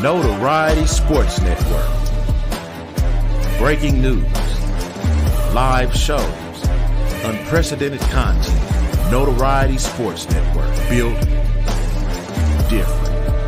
Notoriety Sports Network. Breaking news, live shows, unprecedented content. Notoriety Sports Network, built different.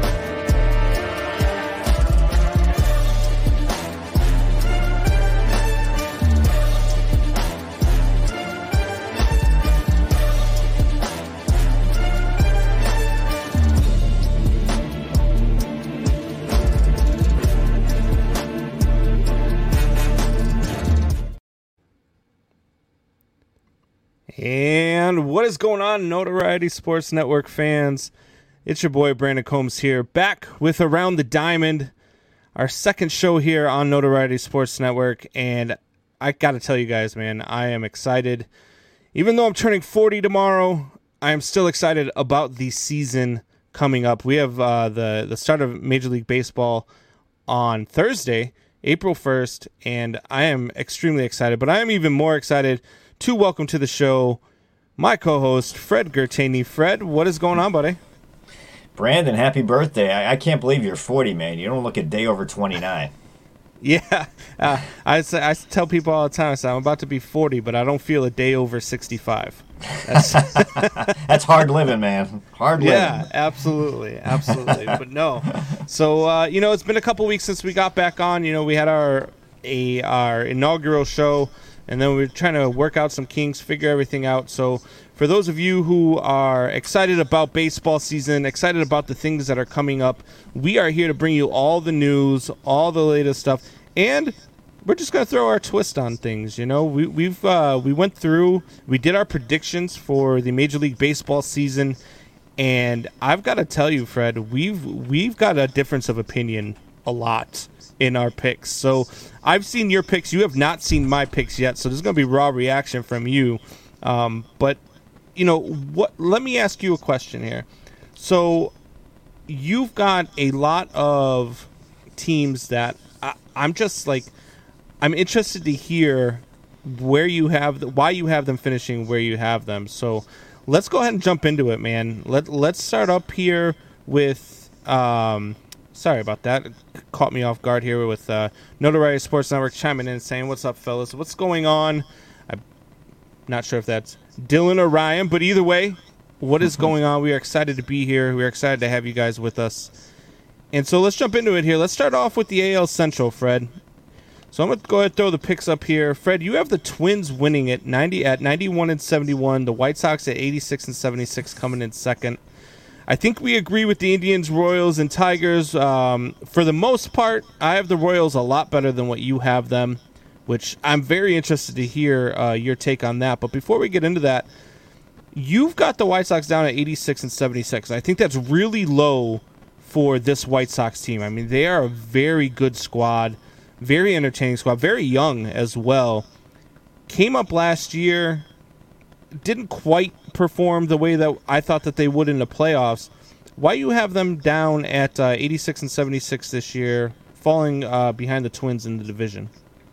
And what is going on, Notoriety Sports Network fans? It's your boy Brandon Combs here, back with Around the Diamond, our second show here on Notoriety Sports Network. And I got to tell you guys, man, I am excited. Even though I'm turning 40 tomorrow, I am still excited about the season coming up. We have the start of Major League Baseball on Thursday, April 1st, and I am extremely excited. But I am even more excited to welcome to the show my co-host, Fred Gertani. Fred, what is going on, buddy? Brandon, happy birthday. I can't believe you're 40, man. You don't look a day over 29. Yeah, I tell people all the time, I say, I'm about to be 40, but I don't feel a day over 65. That's hard living, man. Hard living. Yeah, absolutely. But no. So, it's been a couple weeks since we got back on. We had our inaugural show, and then we're trying to work out some kinks, figure everything out. So for those of you who are excited about baseball season, excited about the things that are coming up, we are here to bring you all the news, all the latest stuff, and we're just going to throw our twist on things. We went through, we did our predictions for the Major League Baseball season, and I've got to tell you, Fred, we've got a difference of opinion a lot in our picks. So I've seen your picks. You have not seen my picks yet, so there's going to be raw reaction from you. But let me ask you a question here. So you've got a lot of teams that I'm interested to hear where you have why you have them finishing where you have them. So let's go ahead and jump into it, man. Let's start up here with sorry about that. It caught me off guard here with Notoriety Sports Network chiming in saying, "What's up, fellas? What's going on?" I'm not sure if that's Dylan or Ryan, but either way, what is going on? We are excited to be here. We are excited to have you guys with us. And so let's jump into it here. Let's start off with the AL Central, Fred. So I'm going to go ahead and throw the picks up here. Fred, you have the Twins winning at 91 and 71. The White Sox at 86 and 76 coming in second. I think we agree with the Indians, Royals, and Tigers. For the most part, I have the Royals a lot better than what you have them, which I'm very interested to hear your take on that. But before we get into that, you've got the White Sox down at 86 and 76. I think that's really low for this White Sox team. I mean, they are a very good squad, very entertaining squad, very young as well. Came up last year, didn't quite perform the way that I thought that they would in the playoffs. Why you have them down at 86 and 76 this year, falling behind the Twins in the division?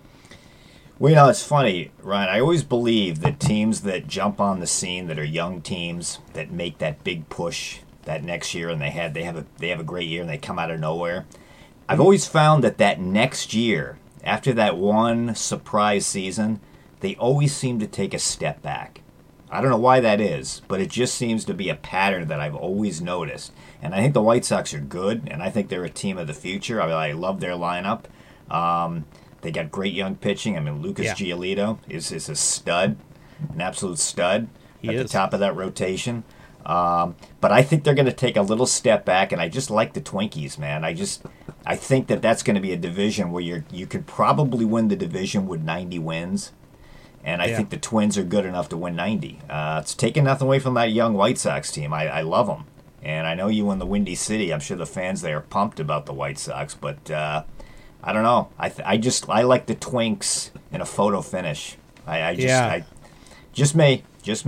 Well, it's funny, Ryan. I always believe that teams that jump on the scene, that are young teams, that make that big push that next year, and they have a great year, and they come out of nowhere. I've always found that next year, after that one surprise season, they always seem to take a step back. I don't know why that is, but it just seems to be a pattern that I've always noticed. And I think the White Sox are good, and I think they're a team of the future. I love their lineup. They got great young pitching. I mean, Lucas Giolito is a stud, an absolute stud at the top of that rotation. But I think they're going to take a little step back, and I just like the Twinkies, man. I think that's going to be a division where you could probably win the division with 90 wins. And I think the Twins are good enough to win 90. It's taking nothing away from that young White Sox team. I love them. And I know you in the Windy City, I'm sure the fans there are pumped about the White Sox. But I don't know. I like the Twinks in a photo finish. Just me.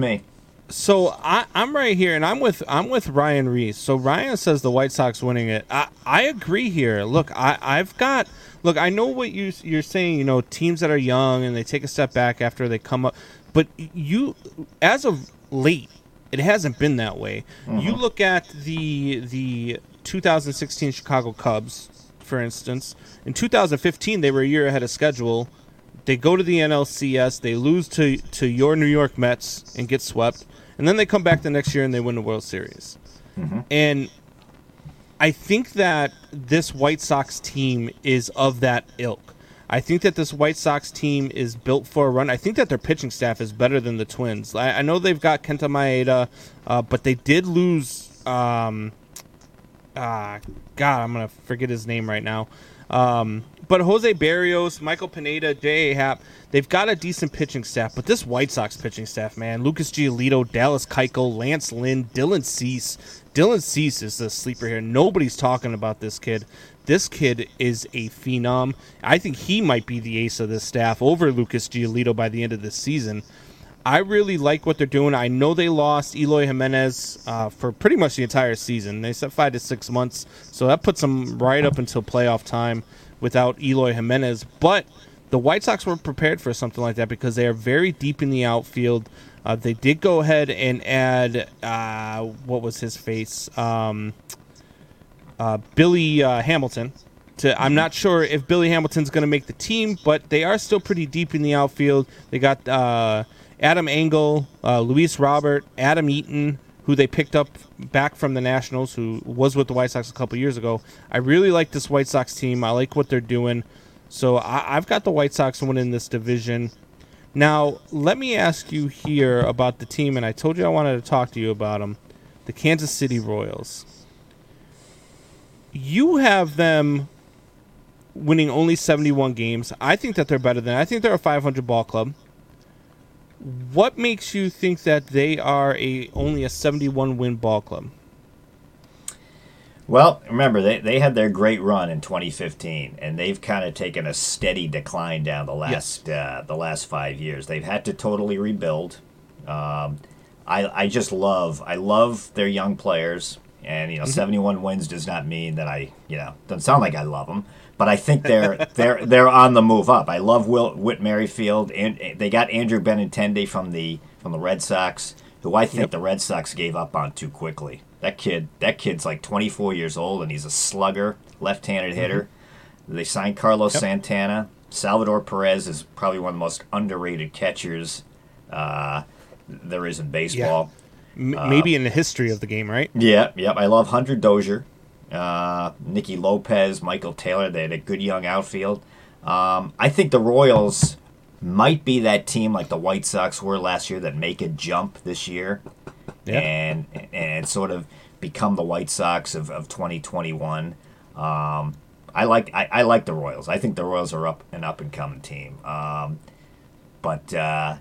So I'm right here, and I'm with Ryan Reese. So Ryan says the White Sox winning it. I agree here. Look, I know what you're saying. You know, teams that are young and they take a step back after they come up, but as of late, it hasn't been that way. Mm-hmm. You look at the 2016 Chicago Cubs. for instance, in 2015 they were a year ahead of schedule. They go to the NLCS, they lose to your New York Mets and get swept, and then they come back the next year and they win the World Series. Mm-hmm. And I think that this White Sox team is of that ilk. I think that this White Sox team is built for a run. I think that their pitching staff is better than the Twins. I know they've got Kenta Maeda, but they did lose... God, I'm going to forget his name right now. But Jose Barrios, Michael Pineda, J.A. Happ, they've got a decent pitching staff. But this White Sox pitching staff, man, Lucas Giolito, Dallas Keuchel, Lance Lynn, Dylan Cease. Dylan Cease is the sleeper here. Nobody's talking about this kid. This kid is a phenom. I think he might be the ace of this staff over Lucas Giolito by the end of this season. I really like what they're doing. I know they lost Eloy Jimenez for pretty much the entire season. They said 5 to 6 months, so that puts them right up until playoff time without Eloy Jimenez. But the White Sox were prepared for something like that because they are very deep in the outfield. They did go ahead and add, what was his face? Billy Hamilton. I'm not sure if Billy Hamilton's going to make the team, but they are still pretty deep in the outfield. They got Adam Engel, Luis Robert, Adam Eaton, who they picked up back from the Nationals, who was with the White Sox a couple years ago. I really like this White Sox team. I like what they're doing. So I've got the White Sox winning this division. Now, let me ask you here about the team, and I told you I wanted to talk to you about them, the Kansas City Royals. You have them winning only 71 games. I think that they're better than that. I think they're a 500 ball club. What makes you think that they are only a 71 win ball club? Well, remember, they had their great run in 2015, and they've kind of taken a steady decline down the last 5 years. They've had to totally rebuild. I love their young players, and 71 wins does not mean that doesn't sound like I love them, but I think they're on the move up. I love Whit Merrifield, and they got Andrew Benintendi from the Red Sox, who I think the Red Sox gave up on too quickly. That kid's like 24 years old, and he's a slugger, left-handed hitter. They signed Carlos Santana. Salvador Perez is probably one of the most underrated catchers there is in baseball. Yeah. Maybe in the history of the game, right? Yeah. I love Hunter Dozier, Nicky Lopez, Michael Taylor. They had a good young outfield. I think the Royals might be that team like the White Sox were last year that make a jump this year. Yeah. And sort of become the White Sox of 2021. I like the Royals. I think the Royals are an up and coming team. But I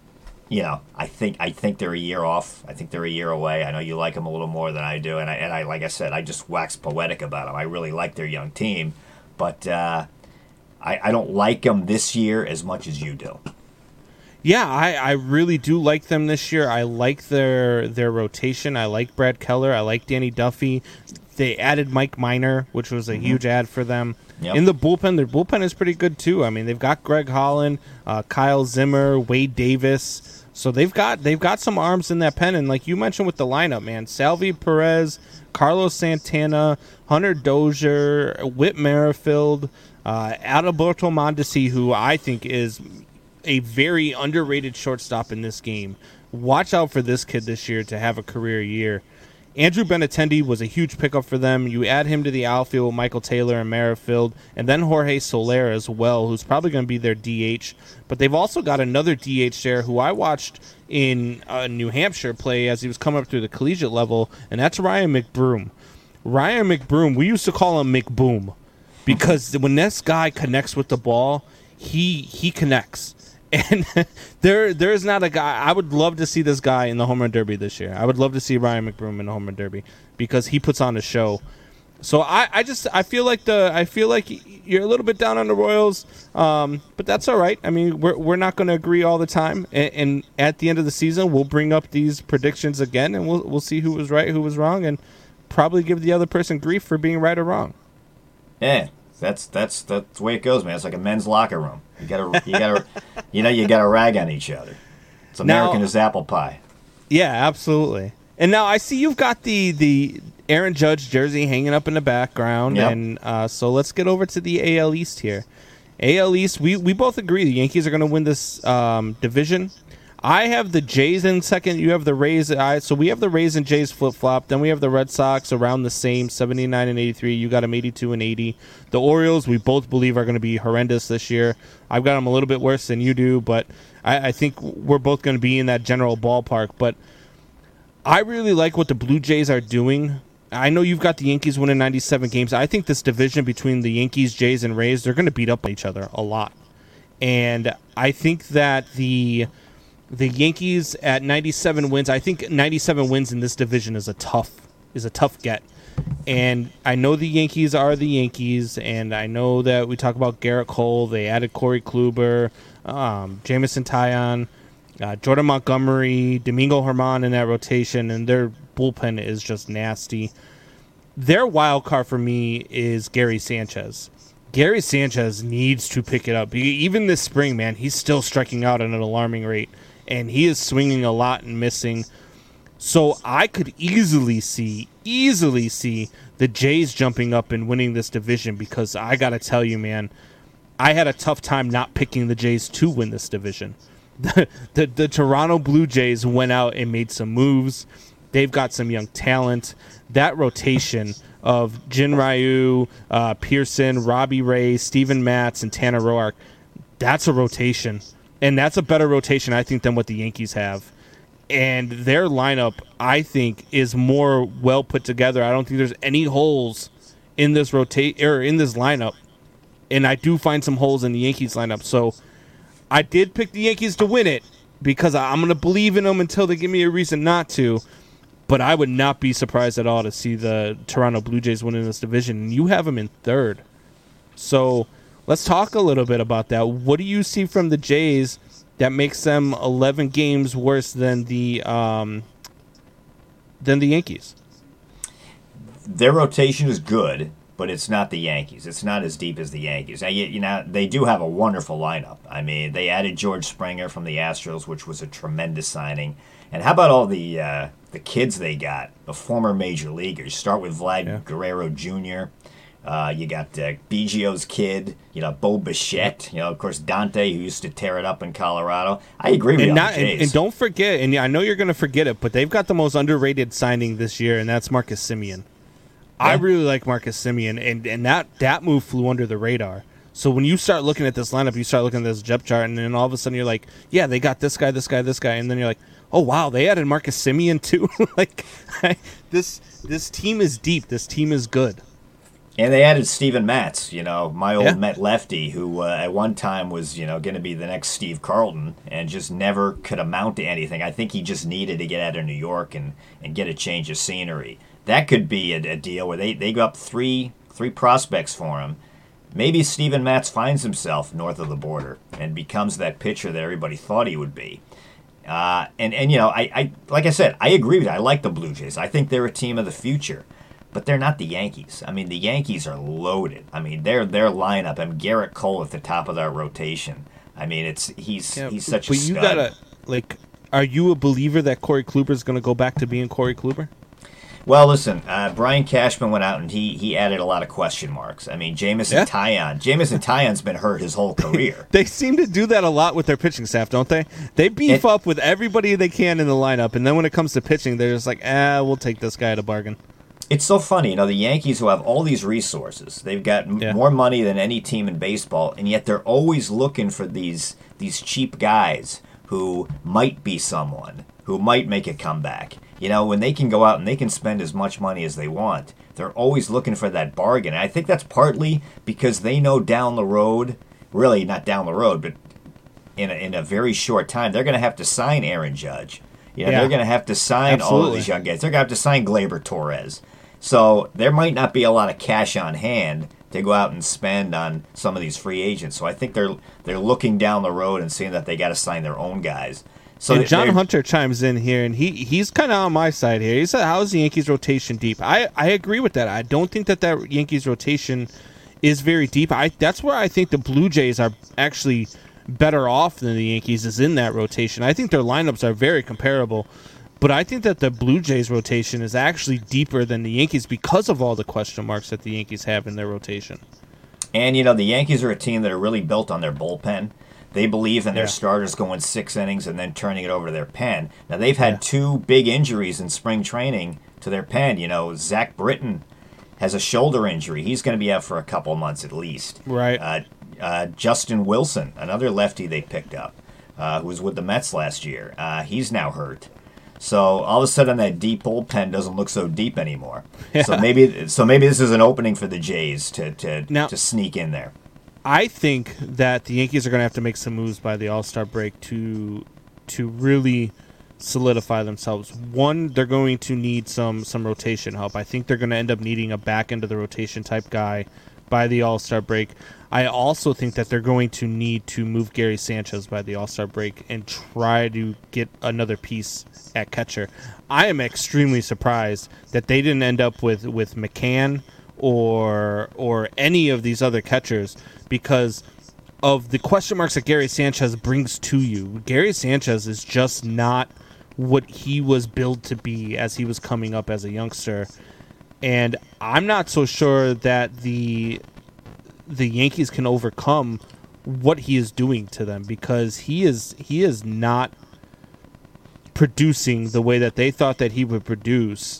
think they're a year off. I think they're a year away. I know you like them a little more than I do, and I like I said, I just wax poetic about them. I really like their young team, but I don't like them this year as much as you do. Yeah, I really do like them this year. I like their rotation. I like Brad Keller. I like Danny Duffy. They added Mike Minor, which was a huge add for them. Yep. In the bullpen, their bullpen is pretty good too. I mean, they've got Greg Holland, Kyle Zimmer, Wade Davis. So they've got some arms in that pen. And like you mentioned with the lineup, man, Salvi Perez, Carlos Santana, Hunter Dozier, Whit Merrifield, Adalberto Mondesi, who I think is a very underrated shortstop in this game. Watch out for this kid this year to have a career year. Andrew Benintendi was a huge pickup for them. You add him to the outfield with Michael Taylor and Merrifield, and then Jorge Soler as well, who's probably going to be their DH. But they've also got another DH there who I watched in New Hampshire play as he was coming up through the collegiate level, and that's Ryan McBroom. Ryan McBroom, we used to call him McBoom, because when this guy connects with the ball, he connects. And there's not a guy. I would love to see this guy in the home run derby this year. I would love to see Ryan McBroom in the home run derby because he puts on a show. So I feel like you're a little bit down on the Royals, but that's all right. I mean, we're not going to agree all the time, and at the end of the season, we'll bring up these predictions again, and we'll see who was right, who was wrong, and probably give the other person grief for being right or wrong. Yeah. That's the way it goes, man. It's like a men's locker room. You gotta rag on each other. It's American as apple pie. Yeah, absolutely. And now I see you've got the Aaron Judge jersey hanging up in the background, Yep. and so let's get over to the AL East here. AL East, we both agree the Yankees are going to win this division. I have the Jays in second. You have the Rays. So we have the Rays and Jays flip-flop. Then we have the Red Sox around the same, 79 and 83. You got them 82 and 80. The Orioles, we both believe, are going to be horrendous this year. I've got them a little bit worse than you do, but I think we're both going to be in that general ballpark. But I really like what the Blue Jays are doing. I know you've got the Yankees winning 97 games. I think this division between the Yankees, Jays, and Rays, they're going to beat up on each other a lot. And I think that the Yankees at 97 wins, I think 97 wins in this division is a tough get. And I know the Yankees are the Yankees, and I know that we talk about Garrett Cole. They added Corey Kluber, Jameson Taillon, Jordan Montgomery, Domingo Germán in that rotation, and their bullpen is just nasty. Their wild card for me is Gary Sanchez. Gary Sanchez needs to pick it up. Even this spring, man, he's still striking out at an alarming rate, and he is swinging a lot and missing. So I could easily see the Jays jumping up and winning this division, because I got to tell you, man, I had a tough time not picking the Jays to win this division. The Toronto Blue Jays went out and made some moves. They've got some young talent. That rotation of Jin Ryu, Pearson, Robbie Ray, Steven Matz, and Tanner Roark, that's a rotation. And that's a better rotation, I think, than what the Yankees have. And their lineup, I think, is more well put together. I don't think there's any holes in this in this lineup. And I do find some holes in the Yankees lineup. So I did pick the Yankees to win it because I'm going to believe in them until they give me a reason not to. But I would not be surprised at all to see the Toronto Blue Jays winning this division. And you have them in third. So let's talk a little bit about that. What do you see from the Jays that makes them 11 games worse than the Yankees? Their rotation is good, but it's not the Yankees. It's not as deep as the Yankees. Now, they do have a wonderful lineup. I mean, they added George Springer from the Astros, which was a tremendous signing. And how about all the kids they got, the former major leaguers? Start with Vlad Guerrero Jr., you got Biggio's kid, Bo Bichette, of course, Dante, who used to tear it up in Colorado. I agree with you on the Jays. And don't forget, and I know you're going to forget it, but they've got the most underrated signing this year, and that's Marcus Semien. Yeah. I really like Marcus Semien, and that move flew under the radar. So when you start looking at this lineup, you start looking at this depth chart, and then all of a sudden you're like, yeah, they got this guy, this guy, this guy, and then you're like, oh, wow, they added Marcus Semien too? This team is deep. This team is good. And they added Steven Matz, my old Met lefty, who at one time was, going to be the next Steve Carlton and just never could amount to anything. I think he just needed to get out of New York and get a change of scenery. That could be a deal where they go up three prospects for him. Maybe Steven Matz finds himself north of the border and becomes that pitcher that everybody thought he would be. I like I said, I agree with you. I like the Blue Jays. I think they're a team of the future. But they're not the Yankees. I mean, the Yankees are loaded. I mean, their lineup and Garrett Cole at the top of that rotation. I mean, he's such a stud. You gotta are you a believer that Corey Kluber is going to go back to being Corey Kluber? Well, listen, Brian Cashman went out and he added a lot of question marks. I mean, Jameson Taillon's been hurt his whole career. They seem to do that a lot with their pitching staff, don't they? They beef up with everybody they can in the lineup, and then when it comes to pitching, they're just like, we'll take this guy at a bargain. It's so funny, the Yankees who have all these resources, they've got more money than any team in baseball, and yet they're always looking for these cheap guys who might be someone, who might make a comeback. When they can go out and they can spend as much money as they want, they're always looking for that bargain. And I think that's partly because they know down the road, really not down the road, but in a very short time, they're going to have to sign Aaron Judge. They're going to have to sign all of these young guys. They're going to have to sign Gleyber Torres. So there might not be a lot of cash on hand to go out and spend on some of these free agents. So I think they're looking down the road and seeing that they got to sign their own guys. So and John Hunter chimes in here, and he's kind of on my side here. He said, how is the Yankees' rotation deep? I agree with that. I don't think that Yankees' rotation is very deep. That's where I think the Blue Jays are actually better off than the Yankees is in that rotation. I think their lineups are very comparable. But I think that the Blue Jays rotation is actually deeper than the Yankees because of all the question marks that the Yankees have in their rotation. And, the Yankees are a team that are really built on their bullpen. They believe in their starters going 6 innings and then turning it over to their pen. Now, they've had 2 big injuries in spring training to their pen. Zach Britton has a shoulder injury. He's going to be out for a couple of months at least. Right. Justin Wilson, another lefty they picked up, who was with the Mets last year. He's now hurt. So all of a sudden that deep bullpen doesn't look so deep anymore. Yeah. So maybe this is an opening for the Jays to sneak in there. I think that the Yankees are going to have to make some moves by the All-Star break to really solidify themselves. One, they're going to need some rotation help. I think they're going to end up needing a back end of the rotation type guy by the All-Star break. I also think that they're going to need to move Gary Sanchez by the All-Star break and try to get another piece at catcher. I am extremely surprised that they didn't end up with McCann or any of these other catchers because of the question marks that Gary Sanchez brings to you. Gary Sanchez is just not what he was billed to be as he was coming up as a youngster. And I'm not so sure that the Yankees can overcome what he is doing to them because he is not producing the way that they thought that he would produce.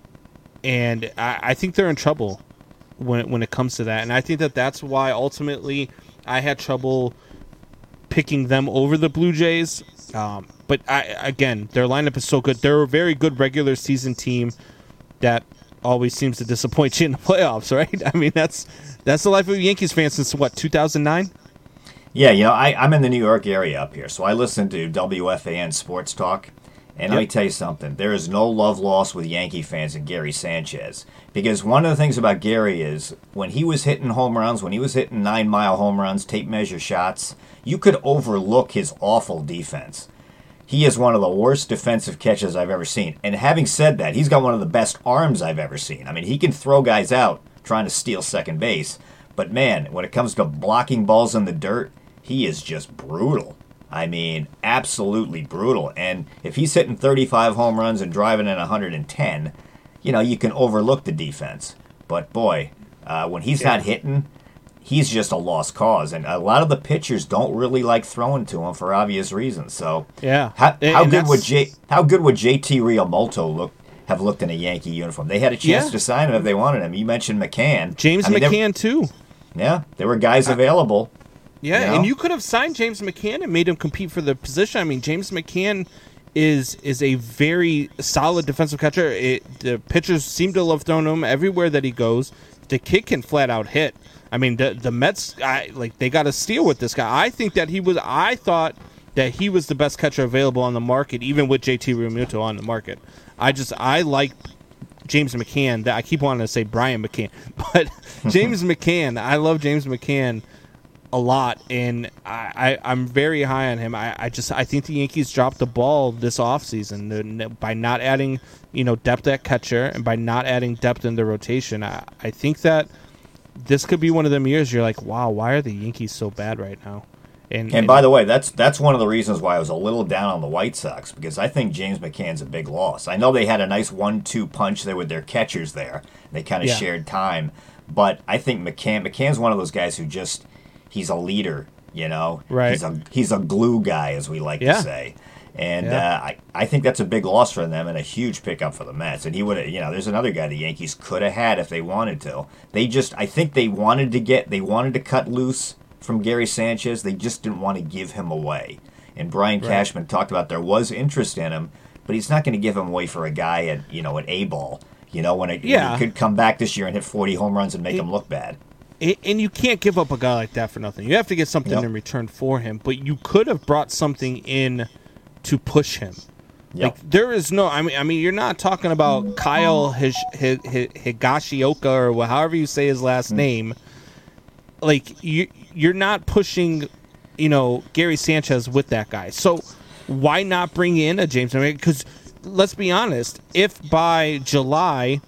And I think they're in trouble when it comes to that. And I think that that's why ultimately I had trouble picking them over the Blue Jays. But again, their lineup is so good. They're a very good regular season team that always seems to disappoint you in the playoffs, right? I mean, that's the life of a Yankees fan since, 2009? Yeah, I'm in the New York area up here, so I listen to WFAN Sports Talk. And let me tell you something. There is no love lost with Yankee fans and Gary Sanchez. Because one of the things about Gary is when he was hitting home runs, when he was hitting 9-mile home runs, tape measure shots, you could overlook his awful defense. He is one of the worst defensive catches I've ever seen. And having said that, he's got one of the best arms I've ever seen. I mean, he can throw guys out trying to steal second base. But man, when it comes to blocking balls in the dirt, he is just brutal. I mean, absolutely brutal. And if he's hitting 35 home runs and driving in 110, you can overlook the defense. But boy, when he's not hitting, he's just a lost cause. And a lot of the pitchers don't really like throwing to him for obvious reasons. So how good would JT Realmuto have looked in a Yankee uniform? They had a chance to sign him if they wanted him. You mentioned McCann. McCann too. Yeah, there were guys available. Yeah, and you could have signed James McCann and made him compete for the position. I mean, James McCann is a very solid defensive catcher. The pitchers seem to love throwing him everywhere that he goes. The kid can flat out hit. I mean, the Mets, they got a steal with this guy. I thought that he was the best catcher available on the market, even with JT Realmuto on the market. I like James McCann. I keep wanting to say Brian McCann, but James McCann. I love James McCann a lot, and I'm very high on him. I think the Yankees dropped the ball this offseason by not adding depth at catcher and by not adding depth in the rotation. I think that this could be one of them years you're like, wow, why are the Yankees so bad right now? And by the way, that's one of the reasons why I was a little down on the White Sox, because I think James McCann's a big loss. I know they had a nice 1-2 punch there with their catchers there. They kind of shared time, but I think McCann's one of those guys who he's a leader, Right. He's a glue guy, as we like to say. And I think that's a big loss for them and a huge pickup for the Mets. And he would have, there's another guy the Yankees could have had if they wanted to. I think they wanted to cut loose from Gary Sanchez. They just didn't want to give him away. And Brian Cashman talked about there was interest in him, but he's not going to give him away for a guy at A-ball. When he could come back this year and hit 40 home runs and make him look bad. And you can't give up a guy like that for nothing. You have to get something in return for him. But you could have brought something in to push him. Yep. Like there is no. I mean, you're not talking about Kyle Higashioka or however you say his last name. Like you're not pushing, Gary Sanchez with that guy. So why not bring in a James? Because let's be honest, if by July,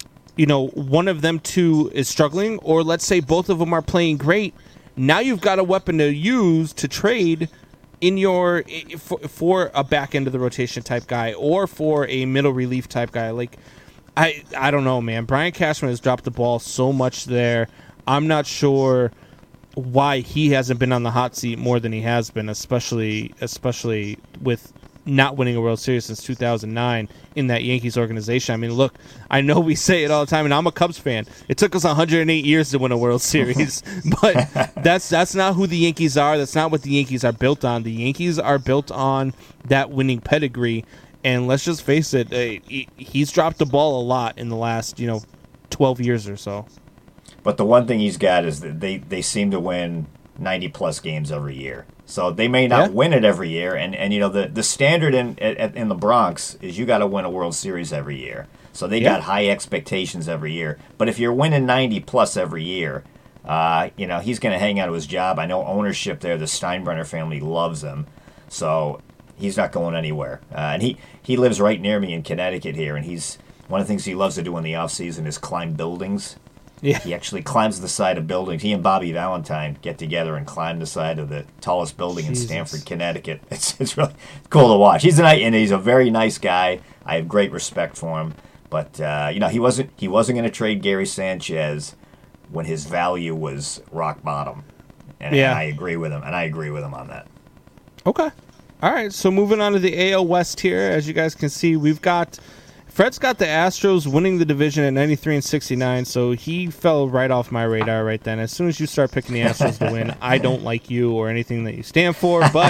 one of them two is struggling, or let's say both of them are playing great, now you've got a weapon to use to trade in your for a back end of the rotation type guy or for a middle relief type guy. Like, I don't know, man. Brian Cashman has dropped the ball so much there. I'm not sure why he hasn't been on the hot seat more than he has been, especially with not winning a World Series since 2009 in that Yankees organization. I mean, look, I know we say it all the time, and I'm a Cubs fan. It took us 108 years to win a World Series, but that's not who the Yankees are. That's not what the Yankees are built on. The Yankees are built on that winning pedigree, and let's just face it, he's dropped the ball a lot in the last 12 years or so. But the one thing he's got is that they seem to win 90-plus games every year. So they may not win it every year, and the standard in the Bronx is you got to win a World Series every year. So they got high expectations every year. But if you're winning 90-plus every year, he's going to hang out to his job. I know ownership there, the Steinbrenner family, loves him. So he's not going anywhere. And he lives right near me in Connecticut here, and one of the things he loves to do in the off-season is climb buildings. Yeah. He actually climbs the side of buildings. He and Bobby Valentine get together and climb the side of the tallest building in Stamford, Connecticut. It's really cool to watch. He's a very nice guy. I have great respect for him. But he wasn't going to trade Gary Sanchez when his value was rock bottom. And I agree with him. And I agree with him on that. Okay. All right. So moving on to the AL West here, as you guys can see, Fred's got the Astros winning the division at 93-69, so he fell right off my radar right then. As soon as you start picking the Astros to win, I don't like you or anything that you stand for, but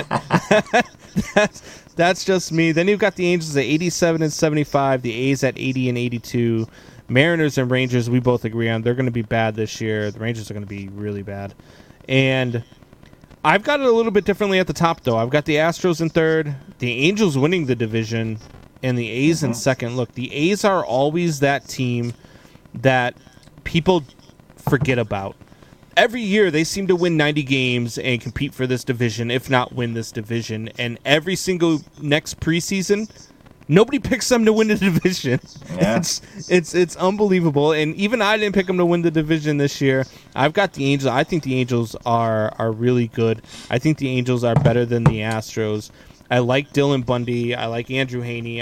that's just me. Then you've got the Angels at 87-75, the A's at 80-82, Mariners and Rangers, we both agree on. They're going to be bad this year. The Rangers are going to be really bad. And I've got it a little bit differently at the top, though. I've got the Astros in third, the Angels winning the division, and the A's in second. Look, the A's are always that team that people forget about. Every year, they seem to win 90 games and compete for this division, if not win this division. And every single next preseason, nobody picks them to win the division. Yeah. It's unbelievable. And even I didn't pick them to win the division this year. I've got the Angels. I think the Angels are really good. I think the Angels are better than the Astros. I like Dylan Bundy. I like Andrew Heaney.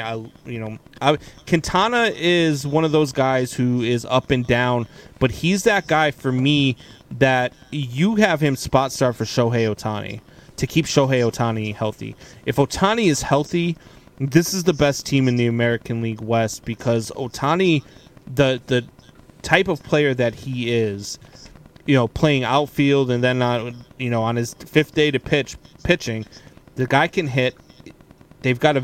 Quintana is one of those guys who is up and down, but he's that guy for me that you have him spot start for Shohei Ohtani to keep Shohei Ohtani healthy. If Ohtani is healthy, this is the best team in the American League West because Ohtani, the type of player that he is, playing outfield and then on his fifth day to pitching. The guy can hit. They've got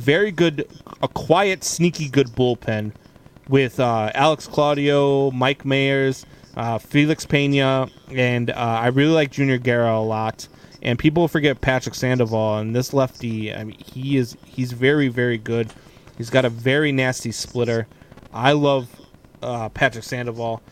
a quiet, sneaky good bullpen with Alex Claudio, Mike Mayers, Felix Pena, and I really like Junior Guerra a lot. And people forget Patrick Sandoval, and this lefty, I mean, he's very, very good. He's got a very nasty splitter. I love Patrick Sandoval.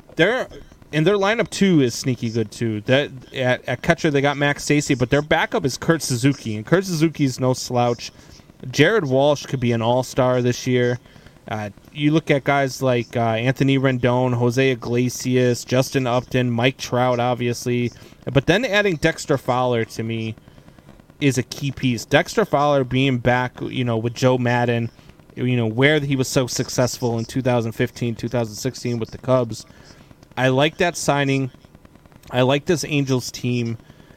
And their lineup, too, is sneaky good, too. At catcher, they got Max Stasey, but their backup is Kurt Suzuki, and Kurt Suzuki's no slouch. Jared Walsh could be an all-star this year. You look at guys like Anthony Rendon, Jose Iglesias, Justin Upton, Mike Trout, obviously. But then adding Dexter Fowler, to me, is a key piece. Dexter Fowler being back, with Joe Madden, where he was so successful in 2015, 2016 with the Cubs. I like that signing. I like this Angels team.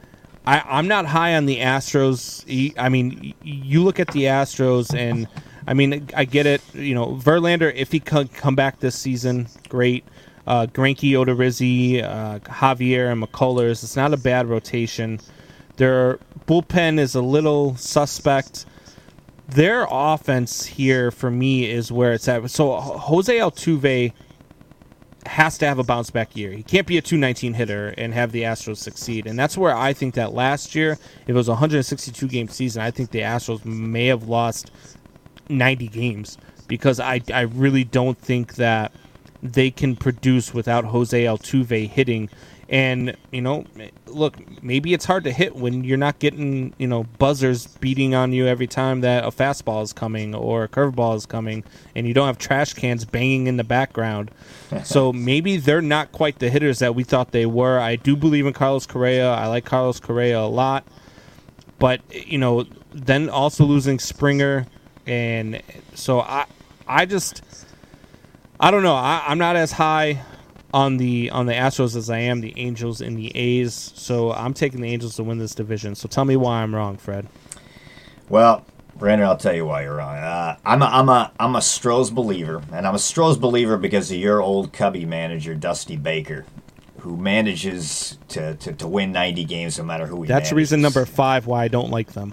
I'm not high on the Astros. I mean, you look at the Astros, and I mean, I get it. Verlander, if he can come back this season, great. Greinke, Odorizzi, Javier, and McCullers. It's not a bad rotation. Their bullpen is a little suspect. Their offense here, for me, is where it's at. So Jose Altuve has to have a bounce back year. He can't be a 219 hitter and have the Astros succeed. And that's where I think that last year, if it was a 162 game season, I think the Astros may have lost 90 games because I really don't think that they can produce without Jose Altuve hitting. And, look, maybe it's hard to hit when you're not getting, buzzers beating on you every time that a fastball is coming or a curveball is coming, and you don't have trash cans banging in the background. So maybe they're not quite the hitters that we thought they were. I do believe in Carlos Correa. I like Carlos Correa a lot. But then also losing Springer, and so I don't know. I'm not as high on the Astros as I am the Angels and the A's. So I'm taking the Angels to win this division. So tell me why I'm wrong, Fred. Well, Brandon, I'll tell you why you're wrong. I'm a Stros believer, and I'm a Stros believer because of your old Cubby manager, Dusty Baker, who manages to win 90 games no matter who he That's manages. reason number 5 why I don't like them.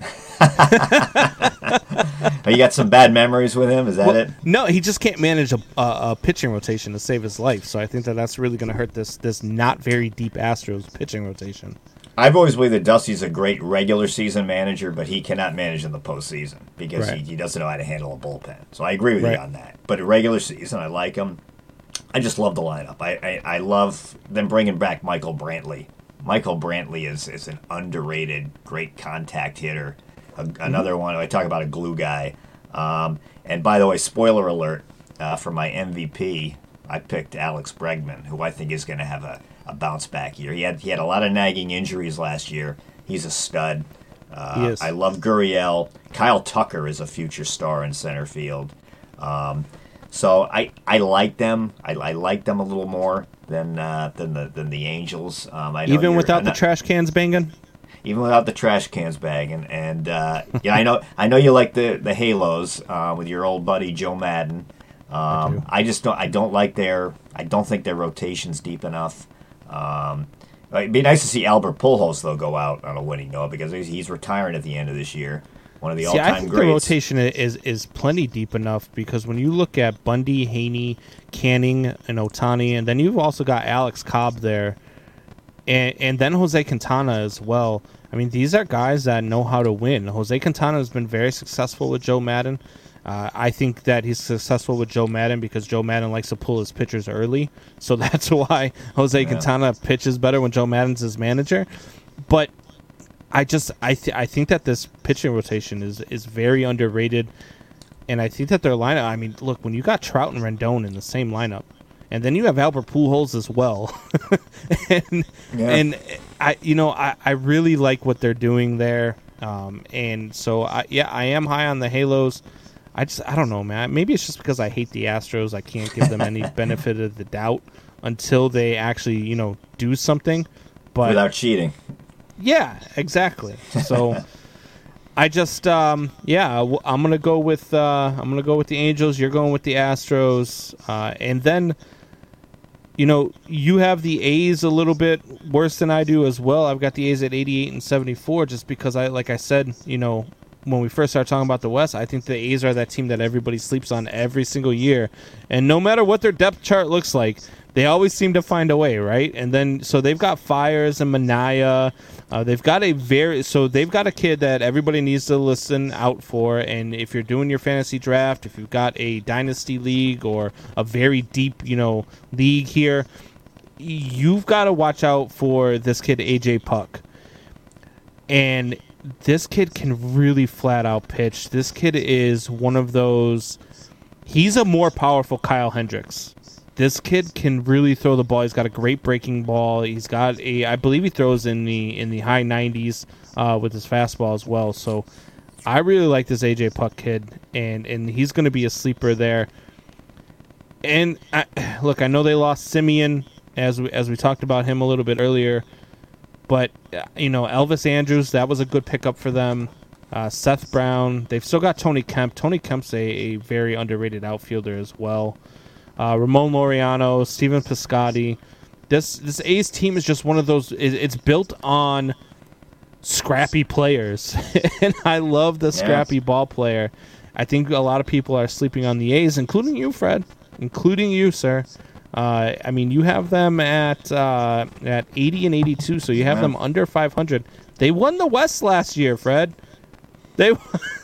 You got some bad memories with him? Is that it? No, he just can't manage a pitching rotation to save his life. So I think that's really going to hurt this not very deep Astros pitching rotation. I've always believed that Dusty's a great regular season manager, but he cannot manage in the postseason because Right. he doesn't know how to handle a bullpen. So I agree with Right. you on that. But in regular season, I like him. I just love the lineup. I love them bringing back Michael Brantley. Michael Brantley is an underrated, great contact hitter. Another one, I talk about a glue guy. And by the way, spoiler alert, for my MVP, I picked Alex Bregman, who I think is going to have a bounce back year. He had a lot of nagging injuries last year. He's a stud. He is. I love Gurriel. Kyle Tucker is a future star in center field. So I like them. I like them a little more than the Angels. I know Even without the trash cans banging? even without the trash cans bagging. And yeah, I know you like the Halos with your old buddy Joe Madden. I don't think their rotation's deep enough. It'd be nice to see Albert Pujols though go out on a winning note because he's retiring at the end of this year. One of the all-time I think greats. the rotation is plenty deep enough because when you look at Bundy, Haney, Canning, and Ohtani, and then you've also got Alex Cobb there, and then Jose Quintana as well. I mean, these are guys that know how to win. Jose Quintana has been very successful with Joe Madden. I think that he's successful with Joe Madden because Joe Madden likes to pull his pitchers early. So that's why Jose Quintana pitches better when Joe Madden's his manager. But I think that this pitching rotation is very underrated. And I think that their lineup, I mean, look, when you got Trout and Rendon in the same lineup, and then you have Albert Pujols as well. and I really like what they're doing there. And so, I am high on the Halos. I don't know, man. Maybe it's just because I hate the Astros. I can't give them any benefit of the doubt until they actually, do something. But without cheating. Yeah, exactly. So I just, I'm gonna go with the Angels. You're going with the Astros, and then, you have the A's a little bit worse than I do as well. I've got the A's at 88 and 74, just because like I said, when we first started talking about the West, I think the A's are that team that everybody sleeps on every single year. And no matter what their depth chart looks like, they always seem to find a way, right? And then, so they've got Fires and Minaya. They've got a kid that everybody needs to listen out for. And if you're doing your fantasy draft, if you've got a dynasty league or a very deep, league here, you've got to watch out for this kid, AJ Puck. And this kid can really flat out pitch. This kid is one of those. He's a more powerful Kyle Hendricks. This kid can really throw the ball. He's got a great breaking ball. He's got I believe he throws in the high 90s with his fastball as well. So I really like this AJ Puck kid, and he's going to be a sleeper there. And look, I know they lost Simeon as we talked about him a little bit earlier. But, Elvis Andrews, that was a good pickup for them. Seth Brown. They've still got Tony Kemp. Tony Kemp's a very underrated outfielder as well. Ramon Laureano, Steven Piscotty. This A's team is just one of those. It's built on scrappy players. And I love the scrappy ball player. I think a lot of people are sleeping on the A's, including you, Fred. Including you, sir. I mean, you have them at 80 and 82, so you have them under 500. They won the West last year, Fred. They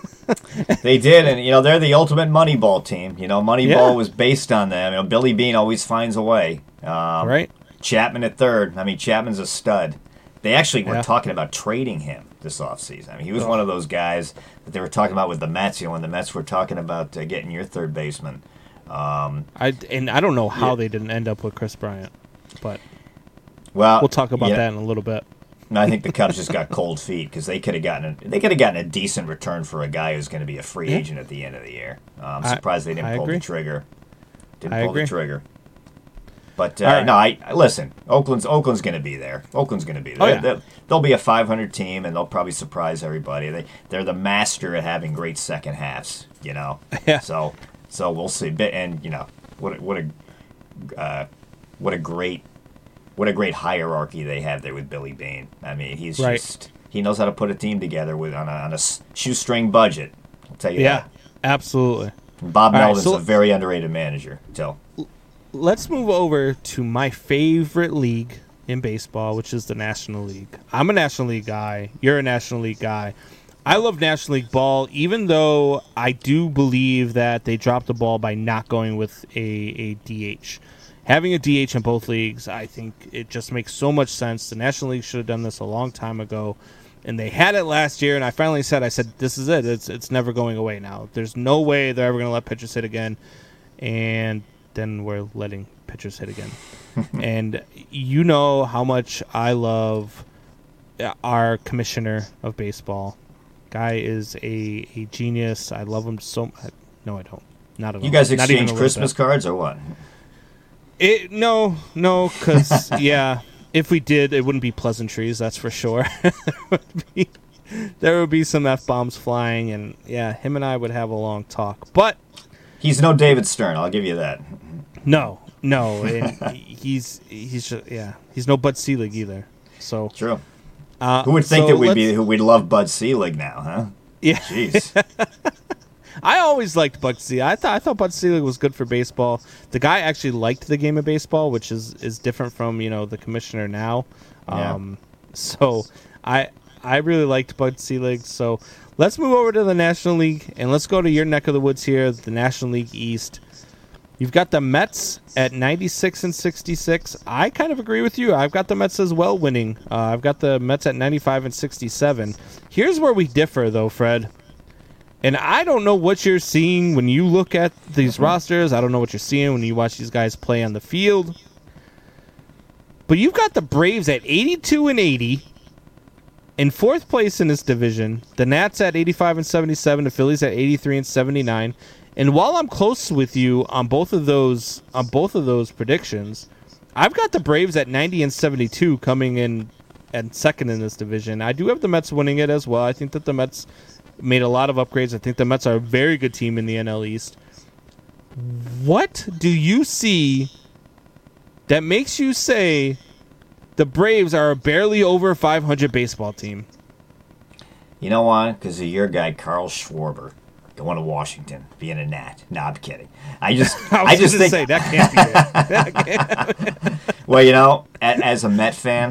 did, and they're the ultimate Moneyball team. Moneyball was based on them. Billy Beane always finds a way. Right. Chapman at third. I mean, Chapman's a stud. They actually were talking about trading him this offseason. I mean, he was one of those guys that they were talking about with the Mets. When the Mets were talking about getting your third baseman. I don't know how they didn't end up with Chris Bryant, but we'll talk about that in a little bit. And I think the Cubs just got cold feet because they could have gotten a decent return for a guy who's going to be a free agent at the end of the year. I'm surprised they didn't pull the trigger. The trigger. But listen. Oakland's going to be there. Oakland's going to be there. Oh, yeah. They'll be a 500 team, and they'll probably surprise everybody. They're the master at having great second halves. Yeah. So we'll see. And what a great hierarchy they have there with Billy Beane. I mean, he's he knows how to put a team together on a shoestring budget. I'll tell you that. Yeah, absolutely. Bob Melvin's a very underrated manager. Let's move over to my favorite league in baseball, which is the National League. I'm a National League guy. You're a National League guy. I love National League ball, even though I do believe that they dropped the ball by not going with a DH. Having a DH in both leagues, I think it just makes so much sense. The National League should have done this a long time ago, and they had it last year, and I finally said, this is it. It's never going away now. There's no way they're ever going to let pitchers hit again, and then we're letting pitchers hit again. And you know how much I love our commissioner of baseball. Guy is a genius. I love him so much. No, I don't. Not at all. You guys exchange Christmas cards or what? No, because, if we did, it wouldn't be pleasantries, that's for sure. There would be some F-bombs flying, and, him and I would have a long talk. But he's no David Stern, I'll give you that. No, and he's no Bud Selig either. So true. Who would think that we'd love Bud Selig now, huh? Yeah. Jeez. I always liked Bud Selig. I thought Bud Selig was good for baseball. The guy actually liked the game of baseball, which is different from the commissioner now. So I really liked Bud Selig. So let's move over to the National League and let's go to your neck of the woods here, the National League East. You've got the Mets at 96 and 66. I kind of agree with you. I've got the Mets as well winning. I've got the Mets at 95 and 67. Here's where we differ, though, Fred. And I don't know what you're seeing when you look at these rosters. I don't know what you're seeing when you watch these guys play on the field. But you've got the Braves at 82 and 80. In fourth place in this division. The Nats at 85 and 77. The Phillies at 83 and 79. And while I'm close with you on both of those predictions, I've got the Braves at 90 and 72 coming in at second in this division. I do have the Mets winning it as well. I think that the Mets made a lot of upgrades. I think the Mets are a very good team in the NL East. What do you see that makes you say the Braves are a barely over 500 baseball team? You know why? Because of your guy, Carl Schwarber. Going to Washington, being a Nat. No, I'm kidding. I just think say that can't be it. Well, as a Met fan,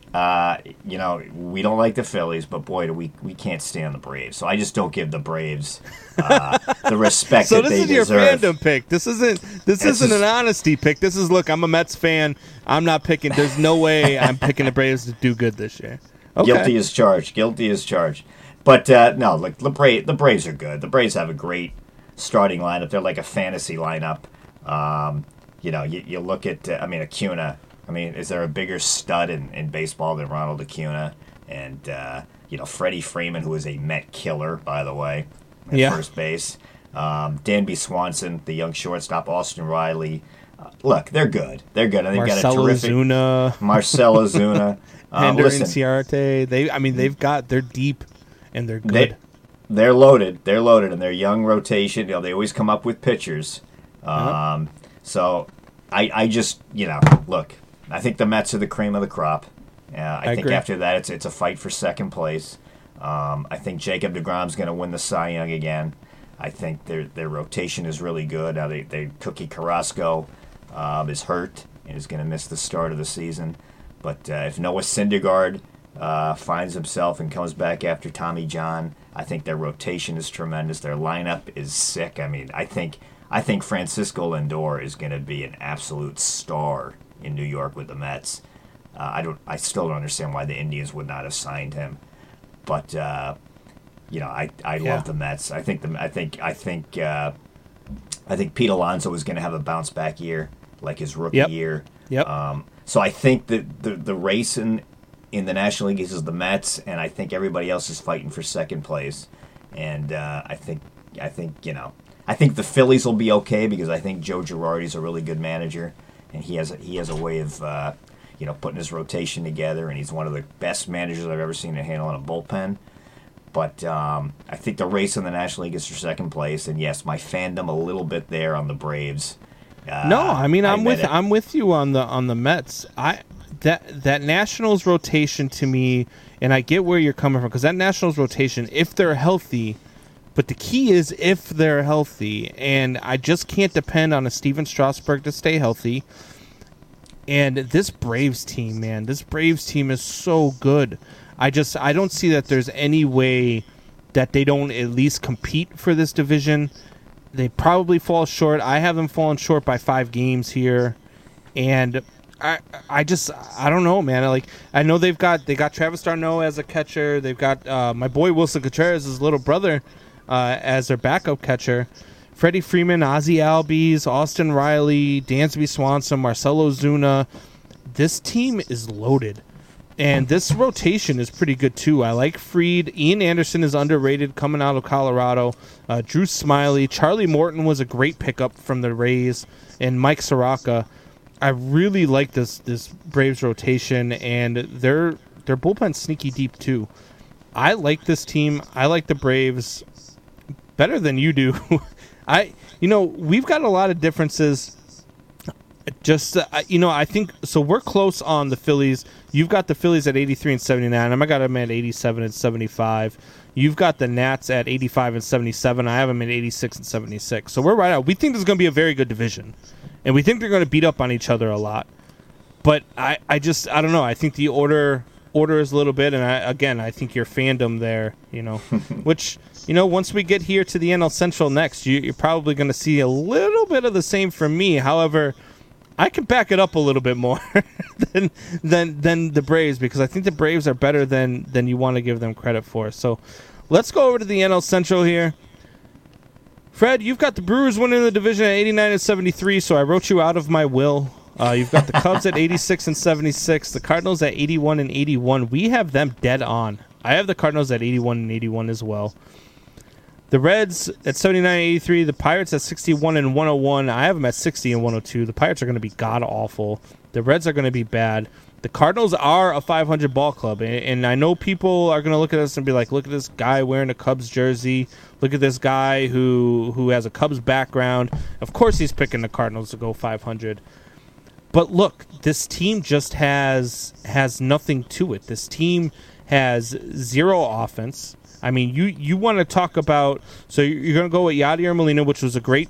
we don't like the Phillies, but boy, we can't stand the Braves. So I just don't give the Braves the respect that they deserve. So this is your fandom pick. This isn't an honesty pick. This is, look, I'm a Mets fan. I'm not picking. There's no way I'm picking the Braves to do good this year. Okay. Guilty as charged. But, no, like the Braves are good. The Braves have a great starting lineup. They're like a fantasy lineup. You look at, Acuna. Is there a bigger stud in baseball than Ronald Acuna? And, Freddie Freeman, who is a Met killer, by the way, at first base. Danby Swanson, the young shortstop, Austin Riley. Look, they're good. And they've got a terrific... Marcell Ozuna. Ender Inciarte. They're deep. And they're good. They're loaded, and their young rotation. They always come up with pitchers. So I just look. I think the Mets are the cream of the crop. I think agree. After that, it's a fight for second place. I think Jacob deGrom's going to win the Cy Young again. I think their rotation is really good. Now Cookie Carrasco is hurt and is going to miss the start of the season. But if Noah Syndergaard finds himself and comes back after Tommy John, I think their rotation is tremendous. Their lineup is sick. I think Francisco Lindor is going to be an absolute star in New York with the Mets. I still don't understand why the Indians would not have signed him, but I love the Mets. I think Pete Alonso is going to have a bounce back year, like his rookie year. Yep. So I think that the race in in the National League is the Mets, and I think everybody else is fighting for second place. And I think the Phillies will be okay because I think Joe Girardi's a really good manager, and he has a way of putting his rotation together, and he's one of the best managers I've ever seen to handle in a bullpen. But I think the race in the National League is for second place, and yes, my fandom a little bit there on the Braves. No, I mean I'm with you on the Mets. That Nationals rotation to me, and I get where you're coming from because that Nationals rotation, if they're healthy, but the key is if they're healthy, and I just can't depend on a Steven Strasburg to stay healthy. And this Braves team, man, this Braves team is so good. I don't see that there's any way that they don't at least compete for this division. They probably fall short. I have them falling short by 5 games here, and I don't know, man. Like I know they got Travis d'Arnaud as a catcher. They've got my boy Wilson Contreras, his little brother, as their backup catcher. Freddie Freeman, Ozzie Albies, Austin Riley, Dansby Swanson, Marcelo Zuna. This team is loaded. And this rotation is pretty good, too. I like Fried. Ian Anderson is underrated coming out of Colorado. Drew Smiley. Charlie Morton was a great pickup from the Rays. And Mike Soroka. I really like this Braves rotation, and their bullpen's sneaky deep, too. I like this team. I like the Braves better than you do. We've got a lot of differences. I think so. We're close on the Phillies. You've got the Phillies at 83 and 79. I got them at 87 and 75. You've got the Nats at 85 and 77. I have them at 86 and 76. So we're right out. We think this is going to be a very good division, and we think they're going to beat up on each other a lot. But I don't know. I think the order is a little bit, and I think your fandom there, which. Once we get here to the NL Central next, you're probably going to see a little bit of the same from me. However, I can back it up a little bit more than the Braves because I think the Braves are better than you want to give them credit for. So let's go over to the NL Central here. Fred, you've got the Brewers winning the division at 89 and 73, so I wrote you out of my will. You've got the Cubs at 86 and 76, the Cardinals at 81 and 81. We have them dead on. I have the Cardinals at 81 and 81 as well. The Reds at 79 and 83. The Pirates at 61 and 101. I have them at 60 and 102. The Pirates are going to be god-awful. The Reds are going to be bad. The Cardinals are a 500 ball club. And I know people are going to look at us and be like, look at this guy wearing a Cubs jersey. Look at this guy who has a Cubs background. Of course he's picking the Cardinals to go 500. But look, this team just has nothing to it. This team has zero offense. I mean, you want to talk about, so you're going to go with Yadier Molina, which was a great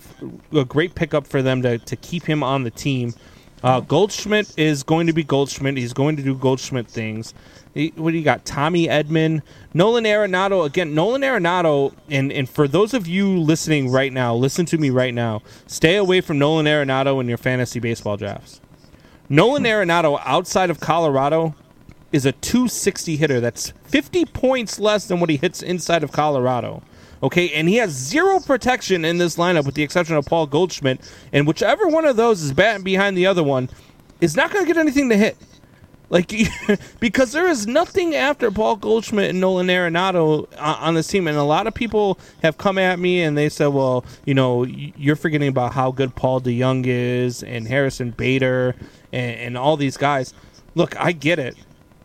pickup for them to keep him on the team. Goldschmidt is going to be Goldschmidt. He's going to do Goldschmidt things. What do you got? Tommy Edman, Nolan Arenado. Again, Nolan Arenado, and for those of you listening right now, listen to me right now. Stay away from Nolan Arenado in your fantasy baseball drafts. Nolan Arenado, outside of Colorado, is a 260 hitter. That's 50 points less than what he hits inside of Colorado. Okay, and he has zero protection in this lineup with the exception of Paul Goldschmidt, and whichever one of those is batting behind the other one is not going to get anything to hit. Like, because there is nothing after Paul Goldschmidt and Nolan Arenado on this team, and a lot of people have come at me and they said, well, you're forgetting about how good Paul DeJong is and Harrison Bader and all these guys. Look, I get it.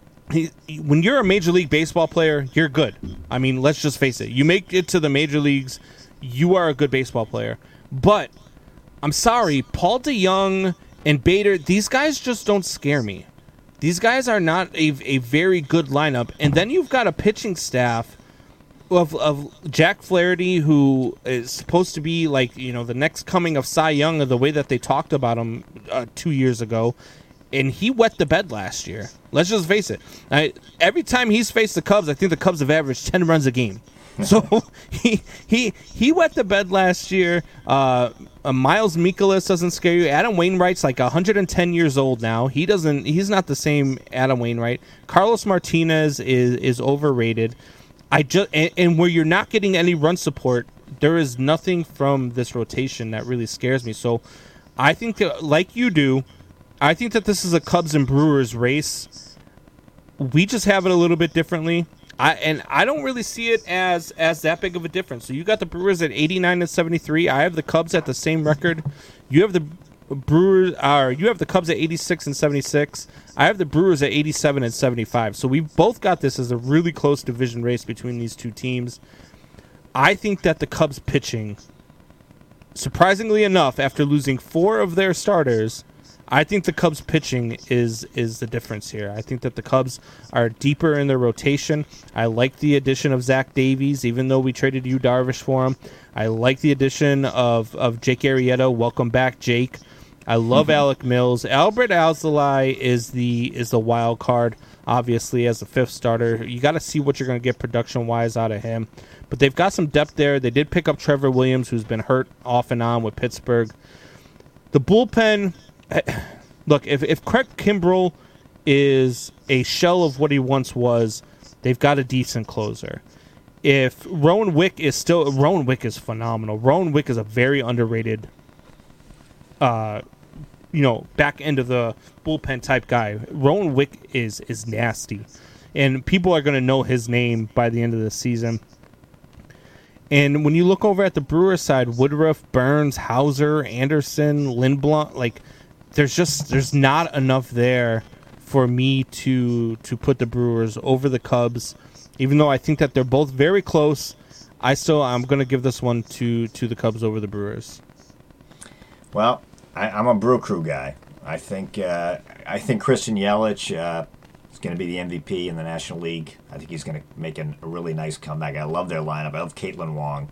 When you're a Major League Baseball player, you're good. I mean, let's just face it. You make it to the major leagues, you are a good baseball player. But I'm sorry, Paul DeJong and Bader, these guys just don't scare me. These guys are not a very good lineup. And then you've got a pitching staff of Jack Flaherty, who is supposed to be like, the next coming of Cy Young, of the way that they talked about him 2 years ago. And he wet the bed last year. Let's just face it. Every time he's faced the Cubs, I think the Cubs have averaged 10 runs a game. So he wet the bed last year. Miles Mikolas doesn't scare you. Adam Wainwright's like 110 years old now. He's not the same Adam Wainwright. Carlos Martinez is overrated. And where you're not getting any run support, there is nothing from this rotation that really scares me. So I think that, like you do, I think that this is a Cubs and Brewers race. we just have it a little bit differently. I don't really see it as that big of a difference. So you got the Brewers at 89-73. I have the Cubs at the same record. You have the you have the Cubs at 86-76. I have the Brewers at 87-75. So we've both got this as a really close division race between these two teams. I think that the Cubs pitching, surprisingly enough, after losing 4 of their starters, I think the Cubs pitching is the difference here. I think that the Cubs are deeper in their rotation. I like the addition of Zach Davies, even though we traded Yu Darvish for him. I like the addition of Jake Arrieta. Welcome back, Jake. I love Alec Mills. Albert Alzolay is the wild card, obviously, as the 5th starter. You got to see what you're going to get production-wise out of him. But they've got some depth there. They did pick up Trevor Williams, who's been hurt off and on with Pittsburgh. The bullpen... Look, if Craig Kimbrell is a shell of what he once was, they've got a decent closer. If Rowan Wick is phenomenal. Rowan Wick is a very underrated, back end of the bullpen type guy. Rowan Wick is nasty, and people are going to know his name by the end of the season. And when you look over at the Brewers side, Woodruff, Burns, Hauser, Anderson, Lindblom, there's not enough there for me to put the Brewers over the Cubs, even though I think that they're both very close. I'm going to give this one to the Cubs over the Brewers. Well, I'm a Brew Crew guy. I think Christian Yelich is going to be the MVP in the National League. I think he's going to make a really nice comeback. I love their lineup. I love Caitlin Wong.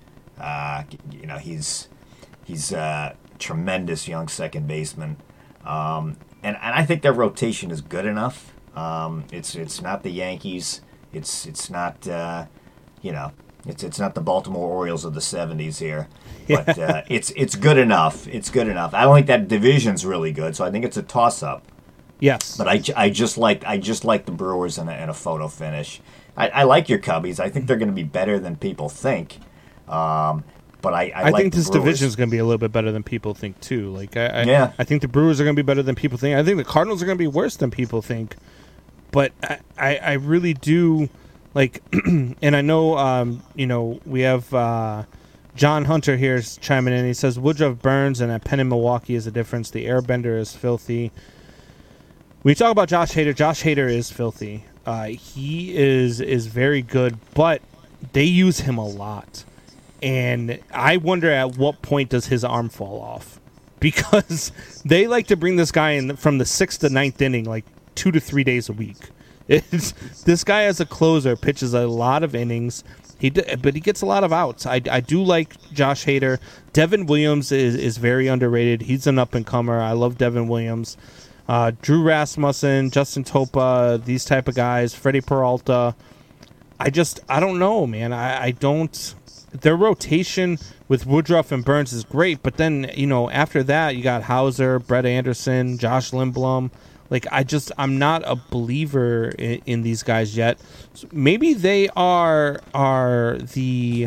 He's a tremendous young second baseman. And I think their rotation is good enough. It's not the Yankees. It's not it's not the Baltimore Orioles of the 70s here. But it's good enough. It's good enough. I don't think that division's really good, so I think it's a toss up. Yes. But I just like the Brewers in a photo finish. I like your Cubbies. I think they're going to be better than people think. But I like think this division is going to be a little bit better than people think too. I think the Brewers are going to be better than people think. I think the Cardinals are going to be worse than people think. But I really do like, and I know we have John Hunter here is chiming in. He says Woodruff, Burns, and a Penn in Milwaukee is the difference. The Airbender is filthy. When you talk about Josh Hader is filthy. He is very good, but they use him a lot. And I wonder at what point does his arm fall off, because they like to bring this guy in from the 6th to 9th inning, like 2 to 3 days a week. This guy as a closer pitches a lot of innings, but he gets a lot of outs. I do like Josh Hader. Devin Williams is very underrated. He's an up and comer. I love Devin Williams. Drew Rasmussen, Justin Topa, these type of guys. Freddie Peralta. I don't know, man. I don't. Their rotation with Woodruff and Burns is great, but then, after that, you got Hauser, Brett Anderson, Josh Lindblom. I'm not a believer in these guys yet. So maybe they are the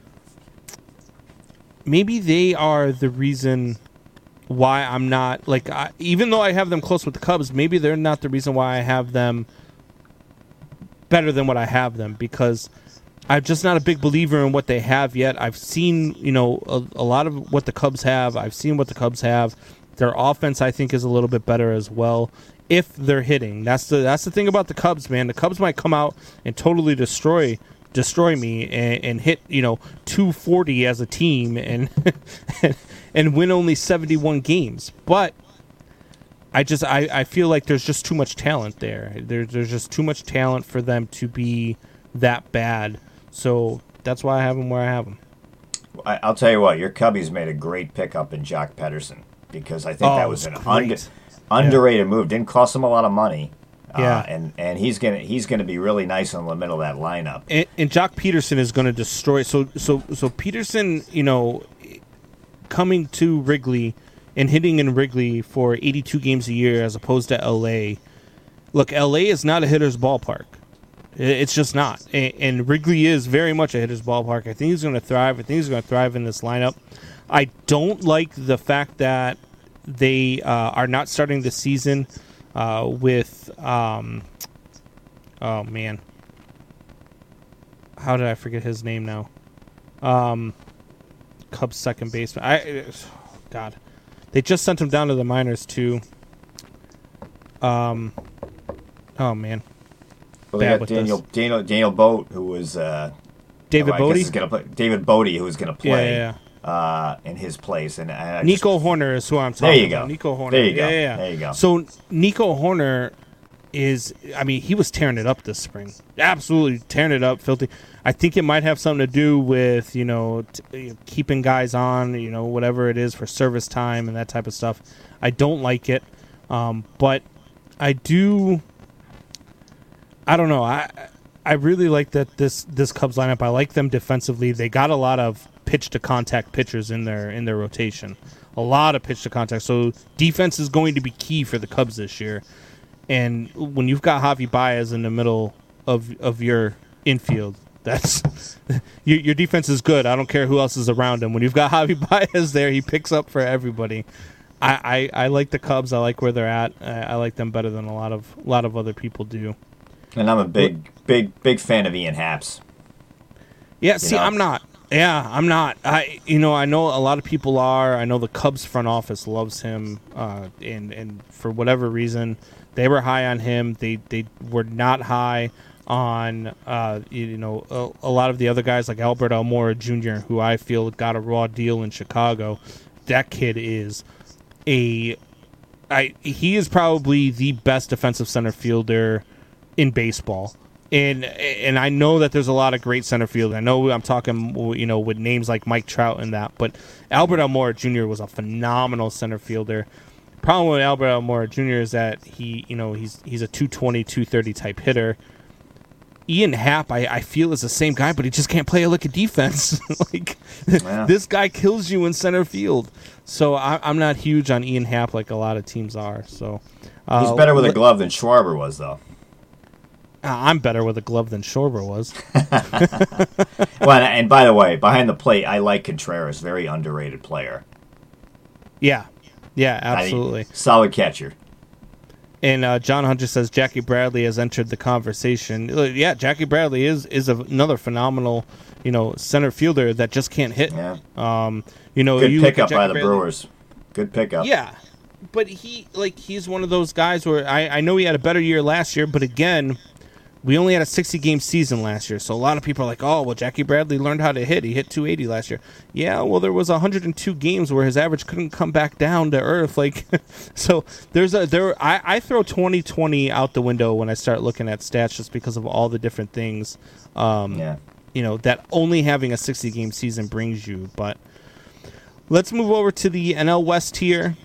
reason why I'm not, even though I have them close with the Cubs, maybe they're not the reason why I have them better than what I have them, because I'm just not a big believer in what they have yet. I've seen, a lot of what the Cubs have. I've seen what the Cubs have. Their offense, I think, is a little bit better as well if they're hitting. That's the thing about the Cubs, man. The Cubs might come out and totally destroy me and hit, 240 as a team and and win only 71 games. But I feel like there's just too much talent there. There's just too much talent for them to be that bad. So that's why I have them where I have them. I'll tell you what, your Cubbies made a great pickup in Jock Pederson, because I think that was an underrated move. Didn't cost him a lot of money. And he's gonna be really nice in the middle of that lineup. And Jock Pederson is going to destroy. So Pederson, coming to Wrigley and hitting in Wrigley for 82 games a year as opposed to LA. Look, LA is not a hitter's ballpark. It's just not. And Wrigley is very much a hitter's ballpark. I think he's going to thrive. I think he's going to thrive in this lineup. I don't like the fact that they are not starting the season with Oh man, how did I forget his name now? Cubs second baseman. God, they just sent him down to the minors too. Oh man. Well, they got Daniel Boat, who was David Bodie. David Bodie, who was going to play. Yeah. In his place, and Nico Horner is who I'm talking about. There you go. Nico Horner. There you go. Yeah. There you go. So Nico Horner he was tearing it up this spring. Absolutely tearing it up, filthy. I think it might have something to do with, keeping guys on, whatever it is for service time and that type of stuff. I don't like it. But I do. I don't know. I really like that this Cubs lineup. I like them defensively. They got a lot of pitch to contact pitchers in their rotation. A lot of pitch to contact. So defense is going to be key for the Cubs this year. And when you've got Javi Baez in the middle of your infield, that's your defense is good. I don't care who else is around him. When you've got Javi Baez there, he picks up for everybody. I like the Cubs. I like where they're at. I like them better than a lot of other people do. And I'm a big fan of Ian Haps. Yeah, I'm not. Yeah, I'm not. I know a lot of people are. I know the Cubs front office loves him, and for whatever reason, they were high on him. They were not high on a lot of the other guys like Albert Almora Jr., who I feel got a raw deal in Chicago. That kid is he is probably the best defensive center fielder in baseball. And I know that there's a lot of great center field. I know I'm talking, with names like Mike Trout and that, but Albert Almora Jr. was a phenomenal center fielder. Problem with Albert Almora Jr. is that he's a 220, 230 type hitter. Ian Happ, I feel, is the same guy, but he just can't play a lick of defense. This guy kills you in center field. So I'm not huge on Ian Happ like a lot of teams are. So he's better with a glove than Schwarber was, though. I'm better with a glove than Schwarber was. Well, and by the way, behind the plate, I like Contreras, very underrated player. Yeah, absolutely. Solid catcher. And John Hunter says Jackie Bradley has entered the conversation. Yeah, Jackie Bradley is another phenomenal, center fielder that just can't hit. Yeah. Good pickup by the Brewers. Good pickup. Yeah, but he's one of those guys where I know he had a better year last year, but again, we only had a 60-game season last year, so a lot of people are like, oh, well, Jackie Bradley learned how to hit. He hit 280 last year. Yeah, well, there was 102 games where his average couldn't come back down to earth. So I throw 2020 out the window when I start looking at stats just because of all the different things, that only having a 60-game season brings you. But let's move over to the NL West here.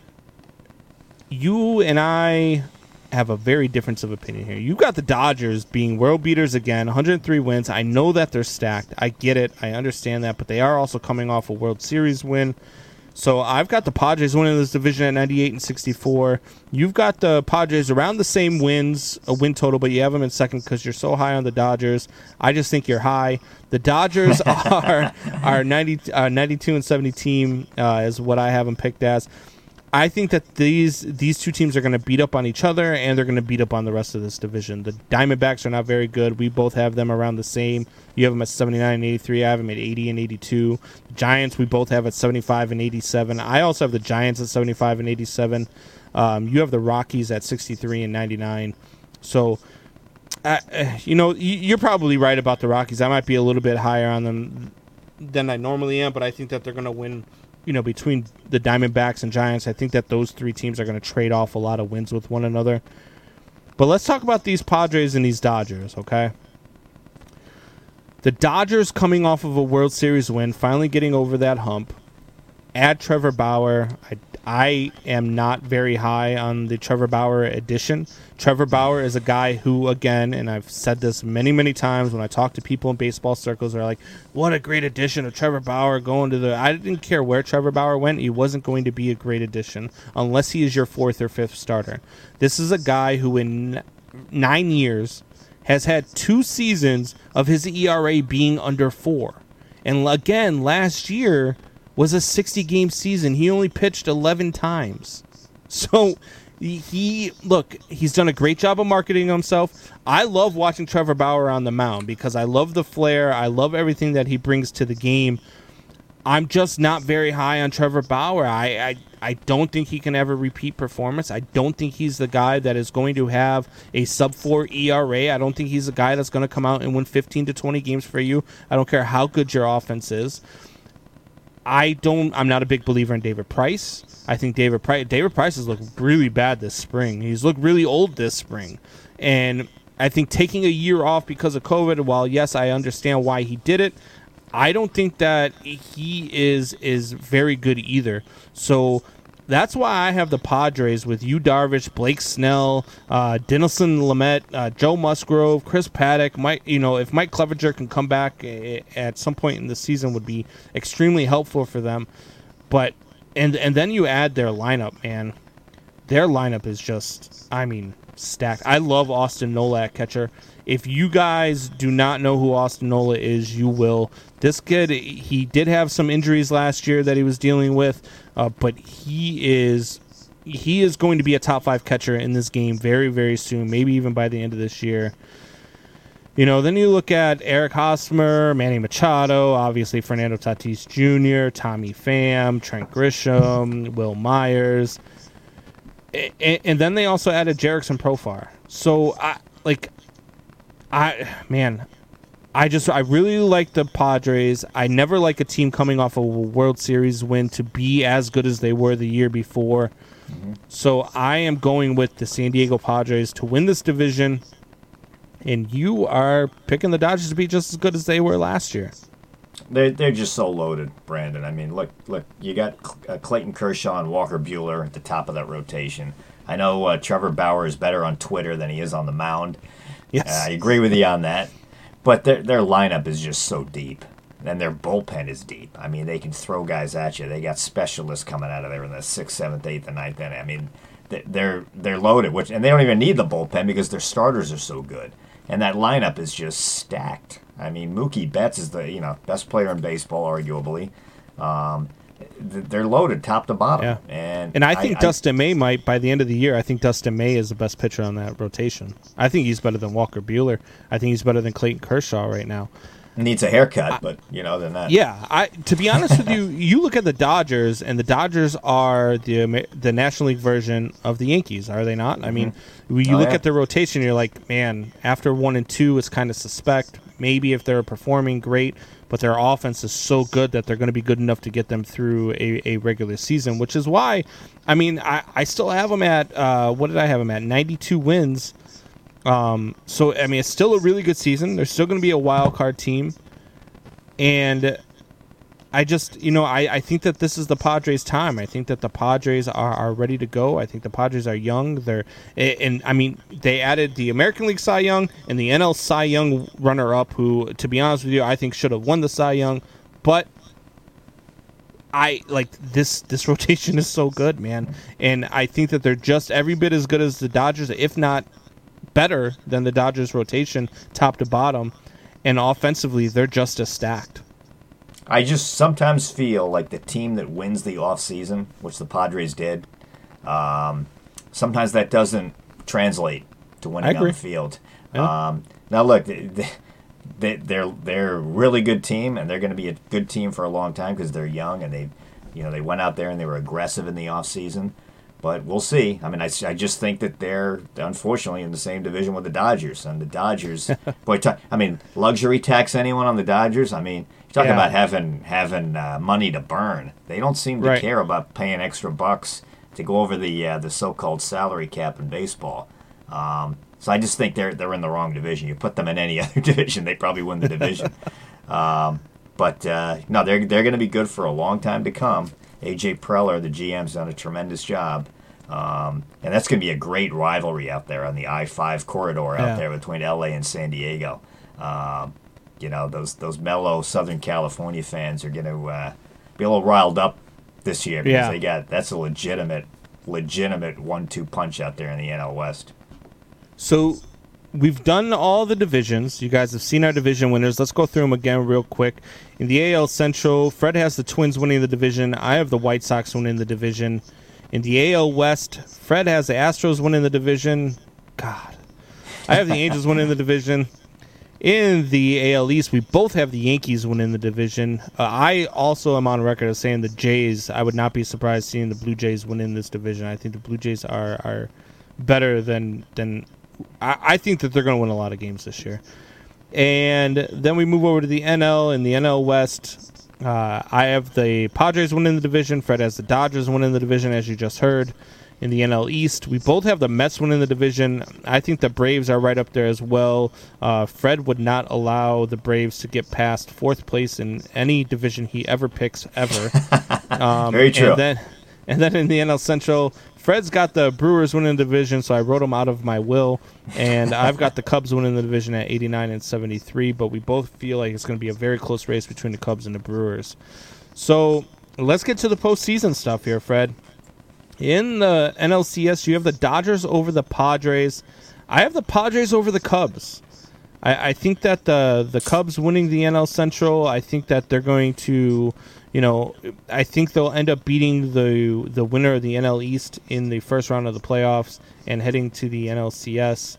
You and I have a very difference of opinion here. You got the Dodgers being world beaters again, 103 wins. I know that they're stacked. I get it. I understand that. But they are also coming off a World Series win. So I've got the Padres winning this division at 98 and 64. You've got the Padres around the same wins, a win total, but you have them in second because you're so high on the Dodgers. I just think you're high. The Dodgers are 92 and 70 team is what I have them picked as. I think that these two teams are going to beat up on each other, and they're going to beat up on the rest of this division. The Diamondbacks are not very good. We both have them around the same. You have them at 79 and 83. I have them at 80 and 82. The Giants, we both have at 75 and 87. I also have the Giants at 75 and 87. You have the Rockies at 63 and 99. So, you're probably right about the Rockies. I might be a little bit higher on them than I normally am, but I think that they're going to win. Between the Diamondbacks and Giants, I think that those three teams are going to trade off a lot of wins with one another. But let's talk about these Padres and these Dodgers, okay? The Dodgers coming off of a World Series win, finally getting over that hump. Add Trevor Bauer. I am not very high on the Trevor Bauer addition. Trevor Bauer is a guy who, again, and I've said this many, many times when I talk to people in baseball circles, they're like, what a great addition of Trevor Bauer going to the... I didn't care where Trevor Bauer went. He wasn't going to be a great addition unless he is your fourth or fifth starter. This is a guy who in 9 years has had 2 seasons of his ERA being under 4. And again, last year was a 60-game season. He only pitched 11 times. So He's done a great job of marketing himself. I love watching Trevor Bauer on the mound because I love the flair. I love everything that he brings to the game. I'm just not very high on Trevor Bauer. I don't think he can ever repeat performance. I don't think he's the guy that is going to have a sub-4 ERA. I don't think he's the guy that's going to come out and win 15 to 20 games for you. I don't care how good your offense is. I'm not a big believer in David Price. I think David Price has looked really bad this spring. He's looked really old this spring. And I think taking a year off because of COVID, while yes, I understand why he did it, I don't think that he is very good either. So that's why I have the Padres with Yu Darvish, Blake Snell, Dinelson Lamet, Joe Musgrove, Chris Paddock. If Mike Clevenger can come back at some point in the season, would be extremely helpful for them. But and then you add their lineup, man. Their lineup is just, stacked. I love Austin Nola at catcher. If you guys do not know who Austin Nola is, you will. This kid, he did have some injuries last year that he was dealing with, but he is going to be a top 5 catcher in this game very, very soon, maybe even by the end of this year. Then you look at Eric Hosmer, Manny Machado, obviously Fernando Tatis Jr., Tommy Pham, Trent Grisham, Will Myers, and then they also added Jerickson Profar. So I really like the Padres. I never like a team coming off of a World Series win to be as good as they were the year before. Mm-hmm. So I am going with the San Diego Padres to win this division, and you are picking the Dodgers to be just as good as they were last year. They're just so loaded, Brandon. Look, you got Clayton Kershaw and Walker Buehler at the top of that rotation. I know Trevor Bauer is better on Twitter than he is on the mound. Yes. I agree with you on that. But their lineup is just so deep. And their bullpen is deep. They can throw guys at you. They got specialists coming out of there in the 6th, 7th, 8th, and 9th inning. They're loaded, and they don't even need the bullpen because their starters are so good. And that lineup is just stacked. Mookie Betts is the best player in baseball, arguably. They're loaded top to bottom. Yeah. And I think Dustin May might, by the end of the year, I think Dustin May is the best pitcher on that rotation. I think he's better than Walker Buehler. I think he's better than Clayton Kershaw right now. Needs a haircut, but than that. Yeah, to be honest with you, you look at the Dodgers, and the Dodgers are the National League version of the Yankees, are they not? Mm-hmm. You look at their rotation, you're like, man, after 1 and 2, it's kind of suspect. Maybe if they're performing, great, but their offense is so good that they're going to be good enough to get them through a regular season, which is why, I still have them at, what did I have them at? 92 wins. So it's still a really good season. They're still going to be a wild card team, and I just I think that this is the Padres' time. I think that the Padres are ready to go. I think the Padres are young. They added the American League Cy Young and the NL Cy Young runner-up, who, to be honest with you, I think should have won the Cy Young, but I like this rotation is so good, man, and I think that they're just every bit as good as the Dodgers, if not better than the Dodgers rotation, top to bottom, and offensively they're just as stacked. I just sometimes feel like the team that wins the offseason, which the Padres did, sometimes that doesn't translate to winning on the field. Yeah. Now look, they're a really good team, and they're going to be a good team for a long time because they're young, and they went out there and they were aggressive in the offseason. But we'll see. I just think that they're, unfortunately, in the same division with the Dodgers. And the Dodgers, luxury tax anyone on the Dodgers? You're talking about having money to burn. They don't seem to care about paying extra bucks to go over the so-called salary cap in baseball. So I just think they're in the wrong division. You put them in any other division, they probably win the division. No, they're going to be good for a long time to come. A.J. Preller, the GM's done a tremendous job. And that's going to be a great rivalry out there on the I-5 corridor out there between L.A. and San Diego. Those mellow Southern California fans are going to be a little riled up this year because that's a legitimate 1-2 punch out there in the NL West. So we've done all the divisions. You guys have seen our division winners. Let's go through them again real quick. In the AL Central, Fred has the Twins winning the division. I have the White Sox winning the division. In the AL West, Fred has the Astros winning the division. God. I have the Angels winning the division. In the AL East, we both have the Yankees winning the division. I also am on record as saying the Jays. I would not be surprised seeing the Blue Jays win this division. I think the Blue Jays are better than I think that they're going to win a lot of games this year. And then we move over to the NL. In the NL West, I have the Padres winning the division. Fred has the Dodgers winning the division, as you just heard. In the NL East, we both have the Mets winning the division. I think the Braves are right up there as well. Fred would not allow the Braves to get past fourth place in any division he ever picks, ever. Very true. And then in the NL Central, Fred's got the Brewers winning the division, so I wrote them out of my will. And I've got the Cubs winning the division at 89 and 73, but we both feel like it's going to be a very close race between the Cubs and the Brewers. So let's get to the postseason stuff here, Fred. In the NLCS, you have the Dodgers over the Padres. I have the Padres over the Cubs. I think that the Cubs winning the NL Central, I think that they're going to, I think they'll end up beating the winner of the NL East in the first round of the playoffs and heading to the NLCS.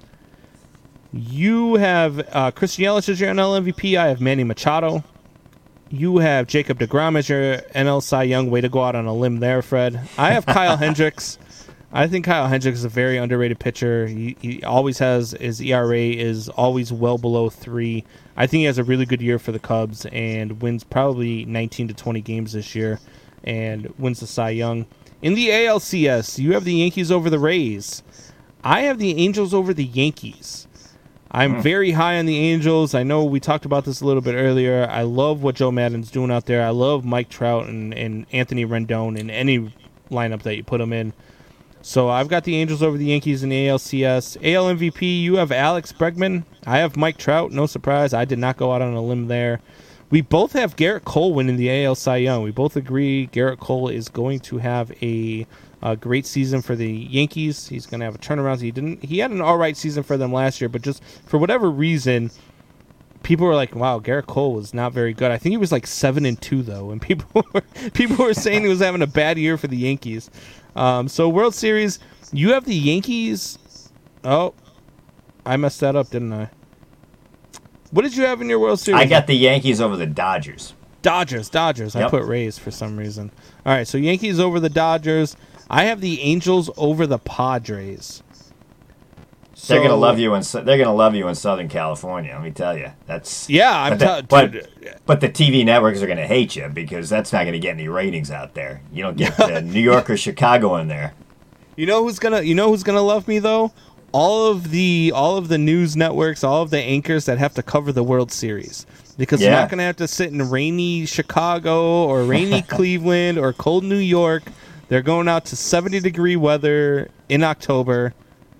You have Christian Yelich as your NL MVP. I have Manny Machado. You have Jacob deGrom as your NL Cy Young. Way to go out on a limb there, Fred. I have Kyle Hendricks. I think Kyle Hendricks is a very underrated pitcher. He always has, his ERA is always well below 3. I think he has a really good year for the Cubs and wins probably 19 to 20 games this year and wins the Cy Young. In the ALCS, you have the Yankees over the Rays. I have the Angels over the Yankees. I'm very high on the Angels. I know we talked about this a little bit earlier. I love what Joe Maddon's doing out there. I love Mike Trout and Anthony Rendon in any lineup that you put them in. So I've got the Angels over the Yankees in the ALCS. AL MVP, you have Alex Bregman. I have Mike Trout. No surprise. I did not go out on a limb there. We both have Garrett Cole winning the AL Cy Young. We both agree Garrett Cole is going to have a great season for the Yankees. He's going to have a turnaround. He had an all right season for them last year, but just for whatever reason, people were like, "Wow, Garrett Cole was not very good." I think he was like 7-2 though, and people were saying he was having a bad year for the Yankees. So World Series, you have the Yankees. Oh, I messed that up, didn't I? What did you have in your World Series? I got the Yankees over the Dodgers. Dodgers. Yep. I put Rays for some reason. All right, so Yankees over the Dodgers. I have the Angels over the Padres. So, they're gonna love you in Southern California. Let me tell you, that's but the TV networks are gonna hate you because that's not gonna get any ratings out there. You don't get New York or Chicago in there. You know who's gonna love me though? All of the news networks, all of the anchors that have to cover the World Series. Because they're not going to have to sit in rainy Chicago or rainy Cleveland or cold New York. They're going out to 70-degree weather in October.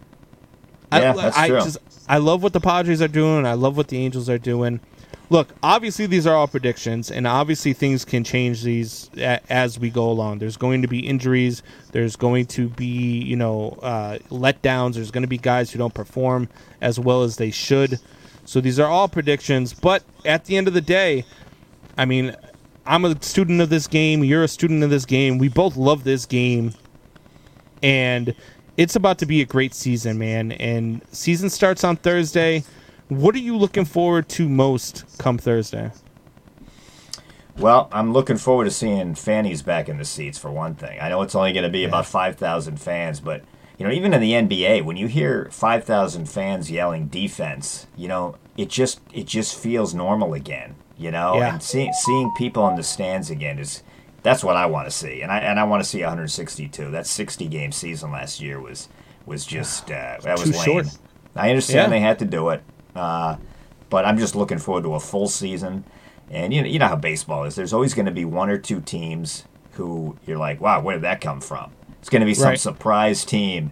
That's true. I love what the Padres are doing. I love what the Angels are doing. Look, obviously these are all predictions, and obviously things can change these as we go along. There's going to be injuries. There's going to be, letdowns. There's going to be guys who don't perform as well as they should. So these are all predictions, but at the end of the day, I mean, I'm a student of this game. You're a student of this game. We both love this game, and it's about to be a great season, man. And season starts on Thursday. What are you looking forward to most come Thursday? Well, I'm looking forward to seeing fannies back in the seats, for one thing. I know it's only going to be about 5,000 fans, but even in the NBA, when you hear 5,000 fans yelling defense, it just feels normal again, And seeing people in the stands again that's what I want to see, and I want to see 162. That 60-game season last year was just that was too lame. Short. I understand they had to do it, but I'm just looking forward to a full season. And you know how baseball is. There's always going to be one or two teams who you're like, wow, where did that come from? It's going to be some surprise team,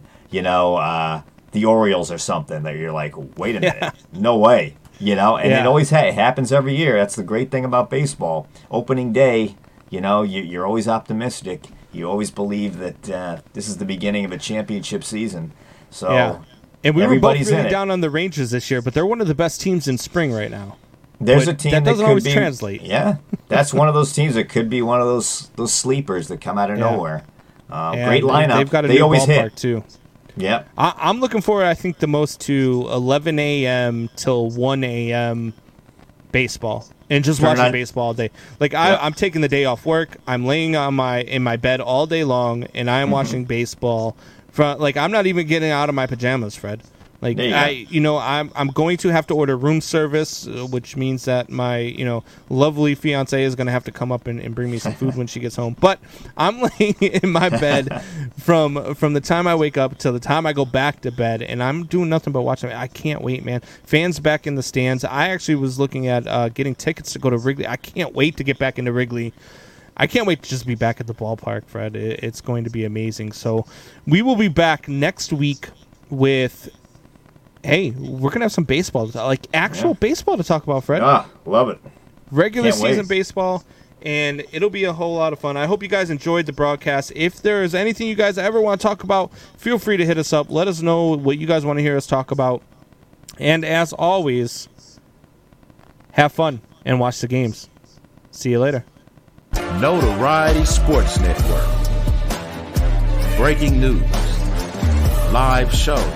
the Orioles or something that you're like, wait a minute, no way, And it always it happens every year. That's the great thing about baseball. Opening day, you're always optimistic. You always believe that this is the beginning of a championship season. So and we were both really down on the Rangers this year, but they're one of the best teams in spring right now. There's a team that doesn't could always be, translate. Yeah, that's one of those teams that could be one of those sleepers that come out of nowhere. Great lineup. They've got a they new always ballpark hit. too. Yeah. I'm looking forward, I think, the most to 11 a.m. till 1 a.m. baseball and just watching baseball all day. Like I'm taking the day off work. I'm laying in my bed all day long, and I'm watching baseball. I'm not even getting out of my pajamas, Fred. Like I'm going to have to order room service, which means that my lovely fiance is going to have to come up and bring me some food when she gets home. But I'm laying in my bed from the time I wake up till the time I go back to bed, and I'm doing nothing but watching. I can't wait, man. Fans back in the stands. I actually was looking at getting tickets to go to Wrigley. I can't wait to get back into Wrigley. I can't wait to just be back at the ballpark, Fred. It's going to be amazing. So we will be back next week with. Hey, we're going to have some baseball, like actual baseball to talk about, Fred. Love it. Regular season baseball, and it'll be a whole lot of fun. I hope you guys enjoyed the broadcast. If there is anything you guys ever want to talk about, feel free to hit us up. Let us know what you guys want to hear us talk about. And as always, have fun and watch the games. See you later. Notoriety Sports Network. Breaking news. Live shows.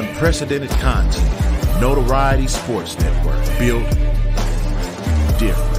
Unprecedented content. Notoriety Sports Network. Built different.